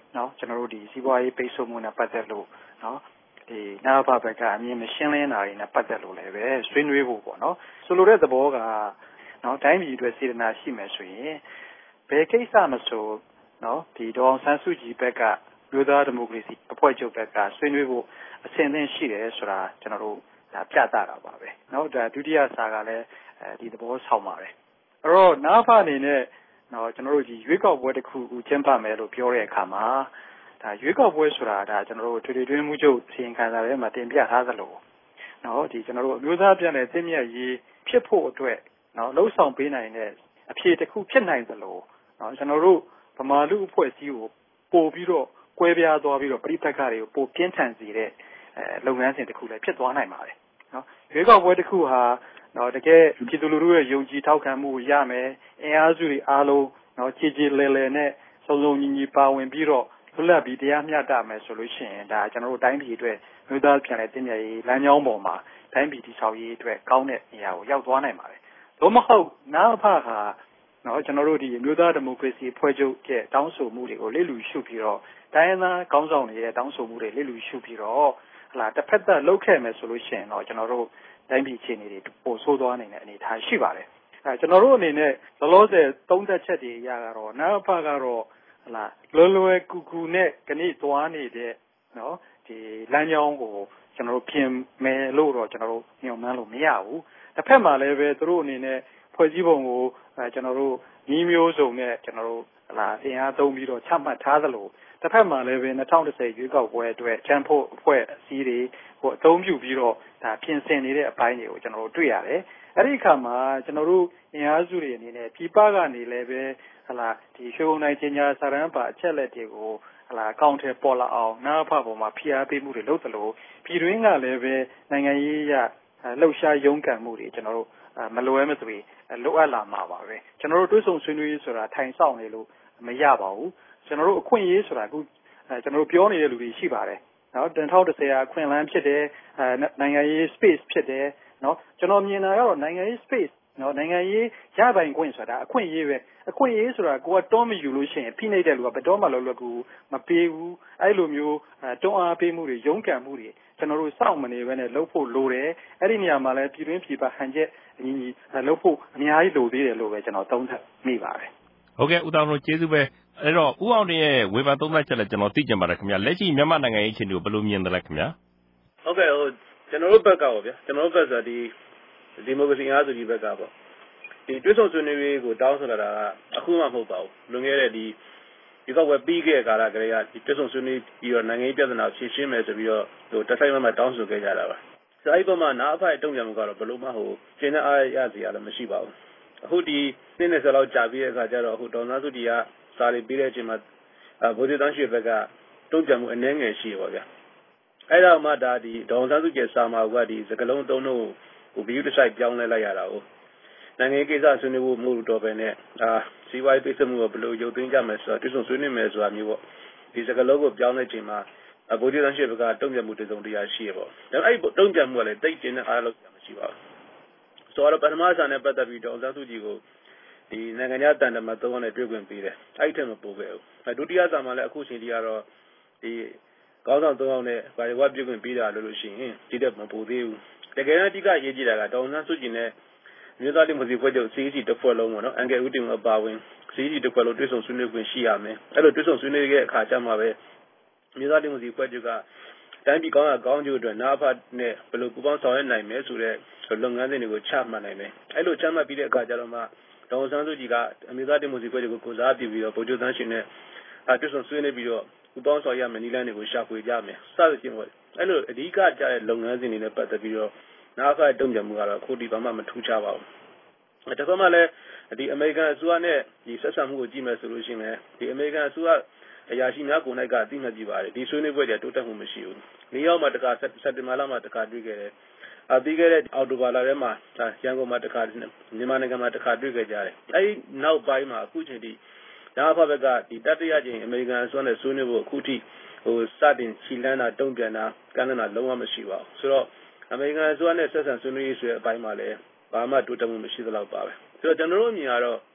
နော်ကျွန်တော်တို့ဒီစီးပွားရေးပိတ်ဆို့မှုနဲ့ပတ်သက်လို့နော်ဒီနာဖဘက်ကအမြင်မရှင်းလင်းတာတွေနဲ့ပတ်သက်လို့လည်းပဲဆွေးနွေးဖို့ပေါ့နော်ဆိုလိုတဲ့သဘောကနော်တိုင်းပြည်အတွက်စေတနာရှိမယ်ဆိုရင်ဘယ်ကိစ္စမဆိုနော်ဒီဒေါအောင်ဆန်းစုကြည်ဘက်ကမြို့သားဒီမိုကရေစီအဖွဲ့ချုပ်ဘက်ကဆွေးနွေးဖို့အဆင်သင့်ရှိတယ်ဆိုတာကျွန်တော်တို့ဒါပြသတာပါပဲနော်ဒါဒုတိယစာကလည်းဒီသဘောဆောင်ပါတယ်အဲ့တော့နာဖအနေနဲ့နော်ကျွန်တော်တို့ဒီရွေးကောက်ပွဲတစ်ခုခုကျင်းပမယ်လို့ပြောတဲ့အခါမှာဒါရွေးကောက်ပွဲဆိုတာဒါကျွန်တော်တို့ထွေထွေတွင်းမှုချုပ်အစီရင်ခံစာထဲမှာတင်ပြထားသလိုနော်ဒီကျွန်တော်တို့အမျိုးသားပြည်နယ်သင့်မြတ်ရေးဖြစ်ဖို့အတွက်နော်လှုပ်ဆောင်ပေးနိုင်တဲ့အဖြေတစ်ခုဖြစ်နိုင်သလိုနော်ကျွန်တော်တို့ဗမာလူအဖွဲ့အစည်းကိုပို့ပြီးတော့ကွဲပြားသွားပြီးတော့ပြိပက္ခတွေကိုပိုပြင်းထန်စေတဲ့လုပ်ငန်းစဉ်တစ်ခုလည်းဖြစ်သွားနိုင်ပါတယ်နော်ရွေးကောက်ပွဲတစ်ခုဟာနော်တကယ်ပြည်သူလူထုရဲ့ယုံကြည်ထောက်ခံမှုရမယ်အင်အားစုတွေအားလုံးနော်ကြည်ကြည်လည်လည်နဲ့စုံစုံညီညီပါဝင်ပြီးတော့လွတ်လပ်ပြီးတရားမျှတမယ်ဆိုလို့ရှိရင်ဒါကျွန်တော်တို့တိုင်းပြည်အတွက်မြို့သားပြန်လည်တည်မြဲရေးလမ်းကြောင်းပေါ်မှာတိုင်းပြည်တည်ဆောက်ရေးအတွက်ကောင်းတဲ့နေရာကိုရောက်သွားနိုင်ပါတယ်။သို့မဟုတ်နာဖဟာနော်ကျွန်တော်တို့ဒီမြို့သားဒီမိုကရေစီဖွဲ့ချုပ်ရဲ့တောင်းဆိုမှုတွေကိုလေ့လူရှုပြီးတော့တိုင်းရင်းသားခေါင်းဆောင်တွေရဲ့တောင်းဆိုမှုတွေလေ့လူရှုပြီးတော့ဟလာတစ်ဖက်သက်လှုပ်ခဲ့မယ်ဆိုလို့ရှိရင်တော့ကျွန်တော်တို့တိုင်းပြည်အခြေအနေတွေပိုဆိုးသွားနိုင်တဲ့အနေအထားရှိပါတယ်။ကျွန်တော်တို့အနေနဲ့လောလောဆယ်သုံးသက်ချက်တွေအရကတော့နာဖကတော့ဟလာလွယ်ကူကူနဲ့ကနေ့သွားနေတဲ့နော်ဒီလမ်းကြောင်းကိုကျွန်တော်တို့ပြင်မယ်လို့တော့ကျွန်တော်တို့ညွှန်မှန်းလို့မရဘူး။တစ်ဖက်မှာလည်းပဲသူတို့အနေနဲ့ဖွဲ့စည်းပုံကိုကျွန်တော်တို့ညီမျိုးစုံနဲ့ကျွန်တော်တို့ဟလာအင်အားသုံးပြီးတော့ချမှတ်ထားသလိုတစ်ဖက်မှာလည်းပဲ2010ရွေးကောက်ပွဲအတွက်ချမ်းဖို့အဖွဲ့အစည်းတွေဟိုအသုံးပြုပြီးတော့ဒါပြင်ဆင်နေတဲ့အပိုင်းတွေကိုကျွန်တော်တို့တွေ့ရတယ်။အဲ့ဒီအခါမှာကျွန်တော်တို့အင်အားစုတွေအနေနဲ့ပြည်ပကနေလည်းပဲဟလာဒီရွှေဘုံနိုင်ချင်းညာစာရန်ပါအချက်လက်တွေကိုဟလာအကောင့်ထဲပေါ်လာအောင်နာဖပေါ်မှာဖိအားပေးမှုတွေလုပ်သလိုပြည်တွင်းကလည်းပဲနိုင်ငံရေးရလှုပ်ရှားရုန်းကန်မှုတွေကျွန်တော်တို့မလိုအပ်မသွေလိုအပ်လာမှာပါပဲကျွန်တော်တို့တွေးဆုံဆွေးနွေးရေးဆိုတာထိုင်ဆောင်နေလို့မရပါဘူးကျွန်တော်တို့အခွင့်အရေးဆိုတာအခုကျွန်တော်တို့ပြောနေတဲ့လူတွေရှိပါတယ်နော်2010အခွင့်အလမ်းဖြစ်တယ်နိုင်ငံရေး space ဖြစ်တယ်နော်ကျွန်တော်မြင်တာကတော့နိုင်ငံရေး space နော်နိုင်ငံရေးရပိုင်ခွင့်ဆိုတာအခွင့်အရေးပဲအခွင့်အရေးဆိုတာကိုကတွန်းမယူလို့ရှိရင်ဖိနှိပ်တဲ့လူကဘယ်တော့မှလောလောကူမပေးဘူးအဲ့လိုမျိုးတွန်းအားပေးမှုတွေရုန်းကန်မှုတွေကျွန်တော်တို့စောင့်မနေဘဲနဲ့လှုပ်ဖို့လိုတယ်အဲ့ဒီနေရာမှာလည်းပြည်တွင်းပြည်ပဟန်ချက်အညီလှုပ်ဖို့အများကြီးလိုသေးတယ်လို့ပဲကျွန်တော်သုံးသပ်မိပါတယ်ဟုတ်ကဲ့ဦးတောင်တို့ကျေးဇူးပဲအဲ့တော့ဦးအောင်တင်ရဲ့ဝေဖန်သုံးသပ်ချက်လည်းကျွန်တော်သိချင်ပါတယ်ခင်ဗျလက်ရှိမြန်မာနိုင်ငံရေးအခြေအနေကိုဘယ်လိုမြင်သလဲခင်ဗျဟုတ်ကဲ့ကျွန်တော်တို့ဘက်ကပေါ့ဗျာကျွန်တော်တို့ဘက်ဆိုဒီမိုကရေစီအားစုကြီးဘက်ကပေါ့ဒီတွဲဆုံဆွေးနွေးရေးကိုတောင်းဆိုလာတာကအခုမှမဟုတ်ပါဘူးလွန်ခဲ့တဲ့ဒီကောက်ပွဲပြီးခဲ့တဲ့ကာလကလေးကဒီတွဲဆုံဆွေးနွေးပြီးတော့နိုင်ငံရေးပြဿနာဖြေရှင်းမယ်ဆိုပြီးတော့ဟိုတက်ဆိုင်မှတောင်းဆိုခဲ့ကြတာပါဆိုအဲ့ဒီမှာနားအဖိုက်တုံ့ပြန်မှုကတော့ဘယ်လိုမှဟိုကျင်းတဲ့အားရစီရလည်းမရှိပါဘူးအခုဒီနေ့ဆက်လောက်ကြာပြီးတဲ့အခါကျတော့အခုဒေါ်နာစုတီကစာရီပြီးတဲ့အချိန်မှာဗိုလ်ချုပ်တန်းရွှေဘက်ကတုံ့ပြန်မှုအနည်းငယ်ရှိပါဗျာအဲ့တော့မှဒါဒီဒေါ်နာစုတီစာမှာကဒီစကလုံးသုံးတို့ဟိုဘီယူတစ်ဆိုင်ပြောင်းလဲလိုက်ရတာကိုနိုင်ငံကိစ္စဆွေးနွေးဖို့မဟုတ်တော့ပဲနဲ့စီးပွားရေးပိတ်ဆို့မှုကိုဘယ်လိုရုပ်သိမ်းကြမယ်ဆိုတာတွေ့ဆုံဆွေးနွေးမယ်ဆိုတာမျိုးပေါ့ဒီစကလုံးကိုပြောင်းတဲ့ချိန်မှာဗိုလ်ချုပ်တန်းရွှေဘက်ကတုံ့ပြန်မှုတစုံတရာရှိရပေါ့ဒါအဲ့တုံ့ပြန်မှုကလည်းတိတ်ကျင်းတဲ့အားလုံးမရှိပါဘူးဆိုတော့ပထမဆန်နဲ့ပတ်သက်ပြီးဒေါ်နာစုတီကိုဒီနိုင်ငံခြားတန်တမသုံးရနဲ့တွေ့ခွင့်ပေးတယ်အဲ့ထက်မပိုခဲ့ဘူးဒုတိယဆန်မှာလည်းအခုချိန်ထိကတော့ဒီကောင်းဆောင်သုံးအောင်နဲ့ဘာဝပြုခွင့်ပေးတာလို့ရှိရင်ဒီတက်မပိုသေးဘူးတကယ်တော့အဓိကရေးကြည့်တာကဒေါ်နာစုကြည်နဲ့မြို့သားဒီမိုကရေစီဖွဲ့ချုပ် CEC တစ်ဖွဲ့လုံးပေါ့နော်အန်ကယ်ဦးတင်အပါဝင် CEC တစ်ဖွဲ့လုံးတွေ့ဆုံဆွေးနွေးခွင့်ရှိရမယ်အဲ့လိုတွေ့ဆုံဆွေးနွေးခဲ့အခါကျမှပဲမြို့သားဒီမိုကရေစီဖွဲ့ချုပ်ကတိုင်းပြည်ကောင်းကျိုးအတွက်နာဖတ်နဲ့ဘယ်လိုပူးပေါင်းဆောင်ရွက်နိုင်မယ်ဆိုတဲ့လုပ်ငန်းစဉ်တွေကိုချမှတ်နိုင်မယ်အဲ့လိုချမှတ်ပြီးတဲ့အခါကျတော့မှဒေါ်အောင်ဆန်းစုကြည်ကအမျိုးသားဒီမိုကရေစီဖွဲ့ချုပ်ကိုကိုစားပြုပြီးတော့ဗိုလ်ချုပ်တန်းရှင်နဲ့တွေ့ဆုံဆွေးနွေးပြီးတော့ပူးပေါင်းဆောင်ရွက်မယ်နည်းလမ်းတွေကိုရှာဖွေကြမယ်စသဖြင့်ပေါ့အဲ့လိုအဓိကကျတဲ့လုပ်ငန်းစဉ်တွေနဲ့ပတ်သက်ပြီးတော့နာဖတ်တုံ့ပြန်မှုကတော့အခုဒီဘာမှမထူးခြားပါဘူးတစ်ခါမှလည်းဒီအမေရိကန်အစိုးရနဲ့ဒီဆက်ဆံမှုကိုကြည့်မယ်ဆိုလို့ရှိရင်ဒီအမေရိကန်အစိုးရအရာရှိများကိုယ်၌ကအသိမှတ်ပြုပါတယ်ဒီဆွေးနွေးပွဲတွေတိုးတက်မှုမရှိဘူး။နေရောက်မှတခါစက်တင်ဘာလမှာတခါတွေ့ခဲ့တယ်။ပြီးခဲ့တဲ့အောက်တိုဘာလထဲမှာရန်ကုန်မှာတခါမြန်မာနိုင်ငံမှာတခါတွေ့ခဲ့ကြတယ်။အဲဒီနောက်ပိုင်းမှာအခုချိန်ထိဒါအဖဘက်ကဒီတတိယကြိမ်အမေရိကန်အစိုးရနဲ့ဆွေးနွေးဖို့အခုထိစတင်ချီလန်းတာတုံ့ပြန်တာကမ်းလှမ်းတာလုံးဝမရှိပါဘူး။ဆိုတော့အမေရိကန်အစိုးရနဲ့ဆက်ဆံဆွေးနွေးရေးဆိုတဲ့အပိုင်းမှာလည်းဘာမှတိုးတက်မှုမရှိသလောက်ပါပဲ။ဆိုတော့ကျွန်တော်တို့အမြင်ကတော့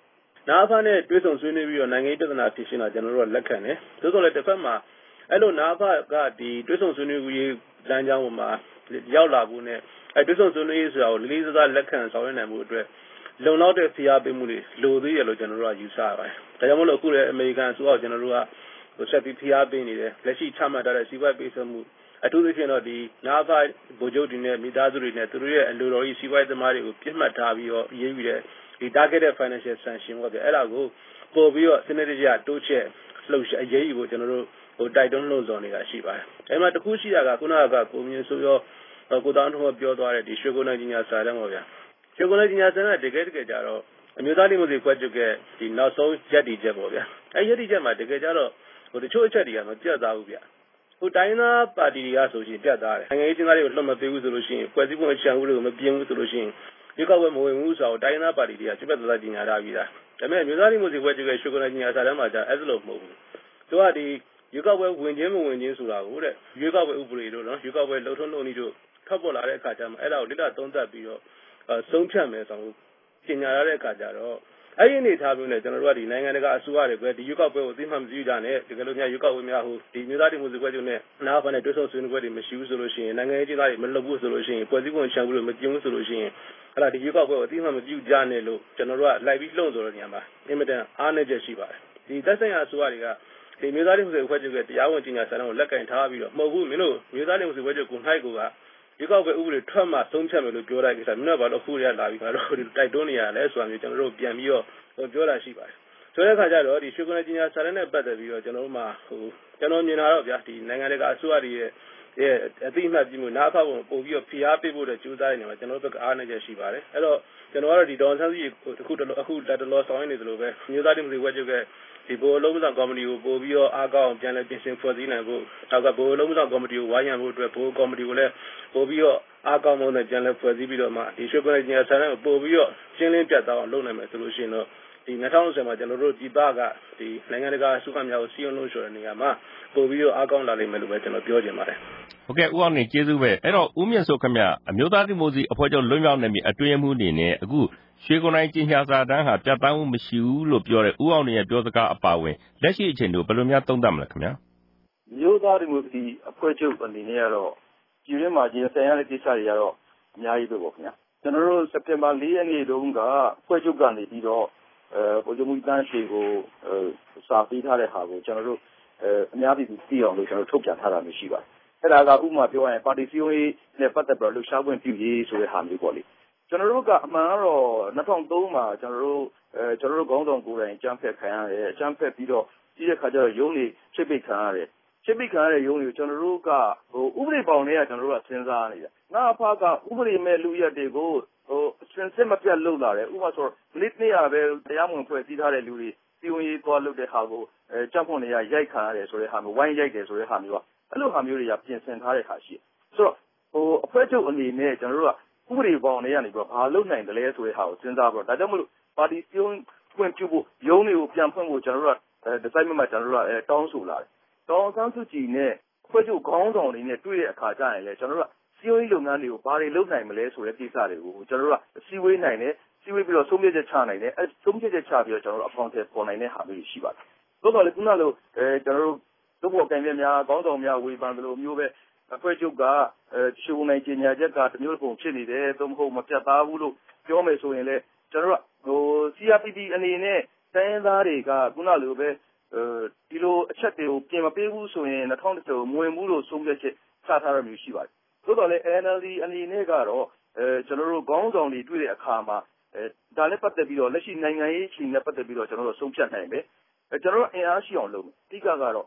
နာဖာနဲ့တွေးဆုံဆွေးနွေးပြီးတော့နိုင်ငံရေးပြဿနာဖြစ်ရှင်းတာကျွန်တော်တို့ကလက်ခံတယ်သို့တော်လည်းတစ်ဖက်မှာအဲ့လိုနာဖာကဒီတွေးဆုံဆွေးနွေးရေးလမ်းကြောင်းပေါ်မှာရောက်လာဖို့နဲ့အဲ့တွေးဆုံဆွေးနွေးရေးဆိုတာကိုလေးစားလက်ခံဆောင်ရွက်နိုင်မှုအတွက်လုံလောက်တဲ့ဖိအားပေးမှုတွေလိုသေးတယ်လို့ကျွန်တော်တို့ကယူဆပါတယ်ဒါကြောင့်မို့လို့အခုလည်းအမေရိကန်အစိုးရကျွန်တော်တို့ကဆက်ပြီးဖိအားပေးနေတယ်လက်ရှိချမှတ်ထားတဲ့စီးပွားပေးဆက်မှုအထူးသဖြင့်တော့ဒီနာဖာဗိုလ်ချုပ်တွေနဲ့မိသားစုတွေနဲ့သူတို့ရဲ့အလိုတော်ကြီးစီးပွားရေးသမားတွေကိုပြစ်မှတ်ထားပြီးတော့အရေးယူတဲ့ဒီ targeted financial sanction ပေါ့ဗျအဲ့ဒါကိုပို့ပြီးတော့စနစ်တကျတိုးချက်လှုပ်ရှားအရေးယူဖို့ကျွန်တော်တို့တိုက်တွန်းလှုံ့ဆော်နေတာရှိပါတယ်အဲ့မှာတခုရှိတာကခုနကကိုမြင့်ဆိုရောကိုတောင်းထုံးပြောသွားတဲ့ဒီရွှေကိုနိုင်ကြီးညာစာတမ်းပေါ့ဗျရွှေကိုနိုင်ကြီးညာစာတမ်းတကယ်ကြတော့အမျိုးသားဒီမိုကရေစီဖွဲ့ချုပ်ရဲ့ဒီနောက်ဆုံးရက်တီချက်ပေါ့ဗျအဲ့ရက်တီချက်မှာတကယ်ကြတော့တချို့အချက်တွေကမပြတ်သားဘူးဗျတိုင်းသားပါတီတွေကဆိုရှင်ပြတ်သားတယ်နိုင်ငံရေးကျင်းသားတွေကိုလွှတ်မပေးဘူးဆိုလို့ရှိရင်ဖွဲ့စည်းပုံအခြေခံဥပဒေကိုမပြင်ဘူးဆိုလို့ရှိရင်ဒီကောက်ဝဲမဝင်ဘူးဆိုတော့တိုင်းသားပါတီတွေကစစ်ဘက်သားကြီးညာထားပြီးသားဒါပေမဲ့မျိုးသားဒီမိုကရေစီဖွဲ့ချုပ်ရဲ့ရွှေကိုနိုင်ညာစာတမ်းမှာじゃအဲ့လိုမဟုတ်ဘူးသူကဒီရွေးကောက်ပွဲဝင်ခြင်းမဝင်ခြင်းဆိုတာကိုတဲ့ရွေးကောက်ပွဲဥပဒေတို့နော်ရွေးကောက်ပွဲလှုပ်ထုံးလုပ်နည်းတို့ထောက်ပေါ်လာတဲ့အခါကျမှအဲ့ဒါကိုလက်လက်သုံးသပ်ပြီးတော့ဆုံးဖြတ်မယ်ဆိုတော့ပညာရတဲ့အခါကျတော့အဲ့ဒီအနေထားမျိုးနဲ့ကျွန်တော်တို့ကဒီနိုင်ငံတကာအစိုးရတွေပဲဒီရွေးကောက်ပွဲကိုသိမှမသိကြနဲ့တကယ်လို့များရွေးကောက်ပွဲများဟိုဒီမျိုးသားဒီမိုကရေစီဖွဲ့ချုပ်နဲ့နားဖာနဲ့တွဲဆော်ဆွေးနွေးပွဲတွေမရှိဘူးဆိုလို့ရှိရင်နိုင်ငံရေးကျင်းသားတွေမလုပ်ဘူးဆိုလို့ရှိရင်ဖွဲ့စည်းပုံချန်ဘူးလို့မကျင်းဘူးဆိုလို့ရှိရင်အဲ့ဒါဒီရွေးကောက်ပွဲကိုအသိမှမသိကြနဲ့လို့ကျွန်တော်တို့ကလိုက်ပြီးလှုံ့ဆော်တဲ့နေရာမှာအင်မတန်အားနည်းချက်ရှိပါတယ်ဒီသက်ဆိုင်ရာအစိုးရတွေကဒီမျိုးသားဒီမိုကရေစီဖွဲ့ချုပ်ရဲ့တရားဝင်ကြီးညာစာတမ်းကိုလက်ကင်ထားပြီးတော့မဟုတ်ဘူးမင်းတို့မျိုးသားဒီမိုကရေစီဖွဲ့ချုပ်ကိုနိုင်ကိုကဒီကောက်ပဲဥပဒေထွက်မှသုံးဖြတ်မယ်လို့ပြောတဲ့ကိစ္စမင်းတို့ဘာလို့အခုရလာပြီးတော့တိုက်တွန်းနေရလဲဆိုတာမျိုးကျွန်တော်တို့ပြန်ပြီးတော့ပြောတာရှိပါတယ်ဆိုတဲ့အခါကျတော့ဒီရွှေကိုနိုင်ကြီးညာစာတမ်းနဲ့ပတ်သက်ပြီးတော့ကျွန်တော်တို့မှာကျွန်တော်မြင်တာတော့ဗျာဒီနိုင်ငံတကာအစိုးရတွေရဲ့အသိအမှတ်ပြုမှုနားဖောက်ပုံပို့ပြီးတော့ဖိအားပေးဖို့တဲ့ကြိုးစားနေမှာကျွန်တော်တို့ကအားနည်းချက်ရှိပါတယ်အဲ့တော့ကျွန်တော်ကတော့ဒီဒေါ်ဆန်းစုကြည်အခုလက်တလောဆောင်နေသလိုပဲမျိုးသားဒီမိုကရေစီဖွဲ့ချုပ်ရဲ့ဒီဘိုးလုံးဆောင်ကော်မတီကိုပို့ပြီးတော့အားကောင်းပြန်လည်ပြင်ဆင်ဖွဲ့စည်းနိုင်ဖို့နောက်ကဘိုးလုံးဆောင်ကော်မတီကိုဝိုင်းရံဖို့အတွက်ဘိုးကော်မတီကိုလည်းပို့ပြီးတော့အားကောင်းမှုနဲ့ပြန်လည်ဖွဲ့စည်းပြီးတော့မှဒီရွှေကိုနိုင်ကြီးစာတမ်းကိုပို့ပြီးတော့ရှင်းလင်းပြတ်သားအောင်လုပ်နိုင်မယ်ဆိုလို့ရှိရင်တော့ဒီ2020မှာကျွန်တော်တို့ဒီပကဒီနိုင်ငံတကာစုကများကိုစီးအောင်လို့ဆိုတဲ့နေရာမှာပို့ပြီးတော့အားကောင်းလာလိမ့်မယ်လို့ပဲကျွန်တော်ပြောချင်ပါတယ်ဟုတ်ကဲ့ဦးအောင်နေကျေးဇူးပဲအဲ့တော့ဦးမြင့်စိုးခင်ဗျအမျိုးသားဒီမိုကရေစီအဖွဲ့ချုပ်လွတ်မြောက်နေပြီအတွင်းမှုအနေနဲ့အခုရွှေကိုနိုင်ကြီးညာစာတမ်းဟာပြတ်သားမှုမရှိဘူးလို့ပြောတဲ့ဦးအောင်နေရဲ့ပြောစကားအပါဝင်လက်ရှိအခြေအနေကိုဘယ်လိုများသုံးသပ်မလဲခင်ဗျမျိုးသားဒီမိုကရေစီအဖွဲ့ချုပ်အနေနဲ့ကတော့ပြည်တွင်းမှာရင်ဆိုင်ရတဲ့ကိစ္စတွေကတော့အများကြီးပဲပေါ့ခင်ဗျကျွန်တော်တို့စက်တင်ဘာ4ရက်နေ့တုန်းကအဖွဲ့ချုပ်ကနေပြီးတော့ဗိုလ်ချုပ်မှုတန်းရှည်ကိုစာပေးထားတဲ့ဟာကိုကျွန်တော်တို့အများပြည်သူသိအောင်လို့ကျွန်တော်ထုတ်ပြန်ထားတာမျိုးရှိပါတယ်အဲ့ဒါကဥပမာပြောရရင်ပါတီစည်းရုံးရေးနဲ့ပတ်သက်ပြီးလှုပ်ရှားခွင့်ပြုရေးဆိုတဲ့ဟာမျိုးပေါ့လေကျွန်တော်တို့ကအမှန်ကတော့2003မှာကျွန်တော်တို့ခေါင်းဆောင်ကိုယ်တိုင်အကြမ်းဖက်ခံရတယ်အကြမ်းဖက်ပြီးတော့ဒီတဲ့ခါကျတော့ရုံးတွေချိတ်ပိတ်ခံရတယ်ချိတ်ပိတ်ခံရတဲ့ရုံးတွေကိုကျွန်တော်တို့ကဥပဒေပေါင်းတွေကကျွန်တော်တို့ကစဉ်းစားနေတာငါအဖကဥပဒေမဲ့လူရက်တွေကိုစစ်မပြတ်လုပ်လာတယ်ဥပမာဆိုမိနစ်200ပဲတရားမဝင်ဖွဲ့စည်းထားတဲ့လူတွေစီဝင်ရေးသွားလုပ်တဲ့ဟာကိုကြက်ဖွန်တွေကရိုက်ခံရတယ်ဆိုတဲ့ဟာမျိုးဝိုင်းရိုက်တယ်ဆိုတဲ့ဟာမျိုးကအဲ့လိုဟာမျိုးတွေကပြင်ဆင်ထားတဲ့ဟာရှိဆိုတော့အဖွဲ့ချုပ်အနေနဲ့ကျွန်တော်တို့ကဥပဒေပေါင်းတွေကနေပြီးတော့ဘာလုပ်နိုင်တယ်လဲဆိုတဲ့ဟာကိုစဉ်းစားပြီးတော့ဒါကြောင့်မလို့ပါတီပြုံးဖွင့်ပြုဖို့ရုံးတွေကိုပြန်ဖွင့်ဖို့ကျွန်တော်တို့ကဒီဇိုင်းမှာကျွန်တော်တို့ကတောင်းဆိုလာတယ်ဒေါ်ဆန်းစုကြည်နဲ့ဖွဲ့ချုပ်ခေါင်းဆောင်တွေနဲ့တွေ့တဲ့အခါကျရင်လည်းကျွန်တော်တို့ကစီယိုရေးလုပ်ငန်းတွေကိုဘာတွေလုပ်နိုင်မလဲဆိုတဲ့ကိစ္စတွေကိုကျွန်တော်တို့ကစီဝေးနိုင်တယ်စီဝေးပြီးတော့ဆုံးဖြတ်ချက်ချနိုင်တယ်အဲဆုံးဖြတ်ချက်ချပြီးတော့ကျွန်တော်တို့အကောင့်ထဲပေါ်နိုင်တဲ့ဟာမျိုးရှိပါတယ်။သို့တော်လည်းခုနလိုကျွန်တော်တို့လုပ်ဖို့ကံပြည့်များခေါင်းဆောင်များဝေဖန်သလိုမျိုးပဲအဖွဲ့ချုပ်ကရှုံနိုင်ကြေညာချက်ကတမျိုးပုံဖြစ်နေတယ်သို့မဟုတ်မပြတ်သားဘူးလို့ပြောမယ်ဆိုရင်လည်းကျွန်တော်တို့ကCRPP အနေနဲ့တိုင်းသားတွေကခုနလိုပဲဒီလိုအချက်တွေကိုပြင်မပေးဘူးဆိုရင်2010မဝင်ဘူးလို့ဆုံးဖြတ်ချက်ချထားရမျိုးရှိပါတယ်။သို့တော်လည်း NLD အနေနဲ့ကတော့ကျွန်တော်တို့ခေါင်းဆောင်တွေတွေ့တဲ့အခါမှာဒါနဲ့ပတ်သက်ပြီးတော့လက်ရှိနိုင်ငံရေးအခြေအနေနဲ့ပတ်သက်ပြီးတော့ကျွန်တော်တို့ဆုံးဖြတ်နိုင်တယ်။ကျွန်တော်တို့အင်အားရှိအောင်လုပ်မယ်။အဓိကကတော့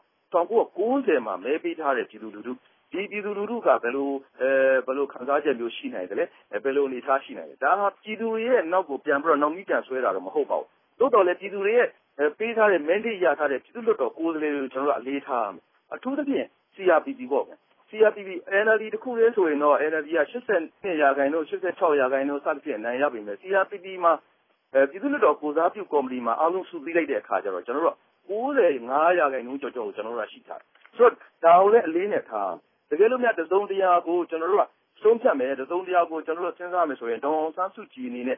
1990မှာမဲပေးထားတဲ့ပြည်သူလူထုဒီပြည်သူလူထုကဘယ်လိုခံစားချက်မျိုးရှိနိုင်တယ်လဲဘယ်လိုအနေထားရှိနိုင်လဲဒါဟာပြည်သူရဲ့နောက်ကိုပြန်ပြီးတော့နောက်မိပြန်ဆွဲတာတော့မဟုတ်ပါဘူး။သို့တော်လည်းပြည်သူတွေရဲ့ပေးထားတဲ့ mandate ရထားတဲ့ပြည်သူ့လွှတ်တော်ကိုယ်စားလှယ်တွေကိုကျွန်တော်တို့အလေးထားရမယ်။အထူးသဖြင့် CRPP ပေါ့ဗျာ။ CRPP NLD တခုလေးဆိုရင်တော့ NLD က82%တို့86%တို့စသဖြင့်နိုင်ရပြီမယ် CRPP မှာပြည်သူ့လွှတ်တော်ကိုစားပြုကော်မတီမှာအားလုံးစုစည်းလိုက်တဲ့အခါကျတော့ကျွန်တော်တို့95%ကျော်ကိုကျွန်တော်တို့ရှိထားတယ်။ဆိုတော့ဒါကိုလည်းအလေးနဲ့ထားတကယ်လို့များတစုံတရာကိုကျွန်တော်တို့ကဆုံးဖြတ်မယ်တစုံတရာကိုကျွန်တော်တို့စဉ်းစားမယ်ဆိုရင်ဒေါ်အောင်ဆန်းစုကြည်အနေနဲ့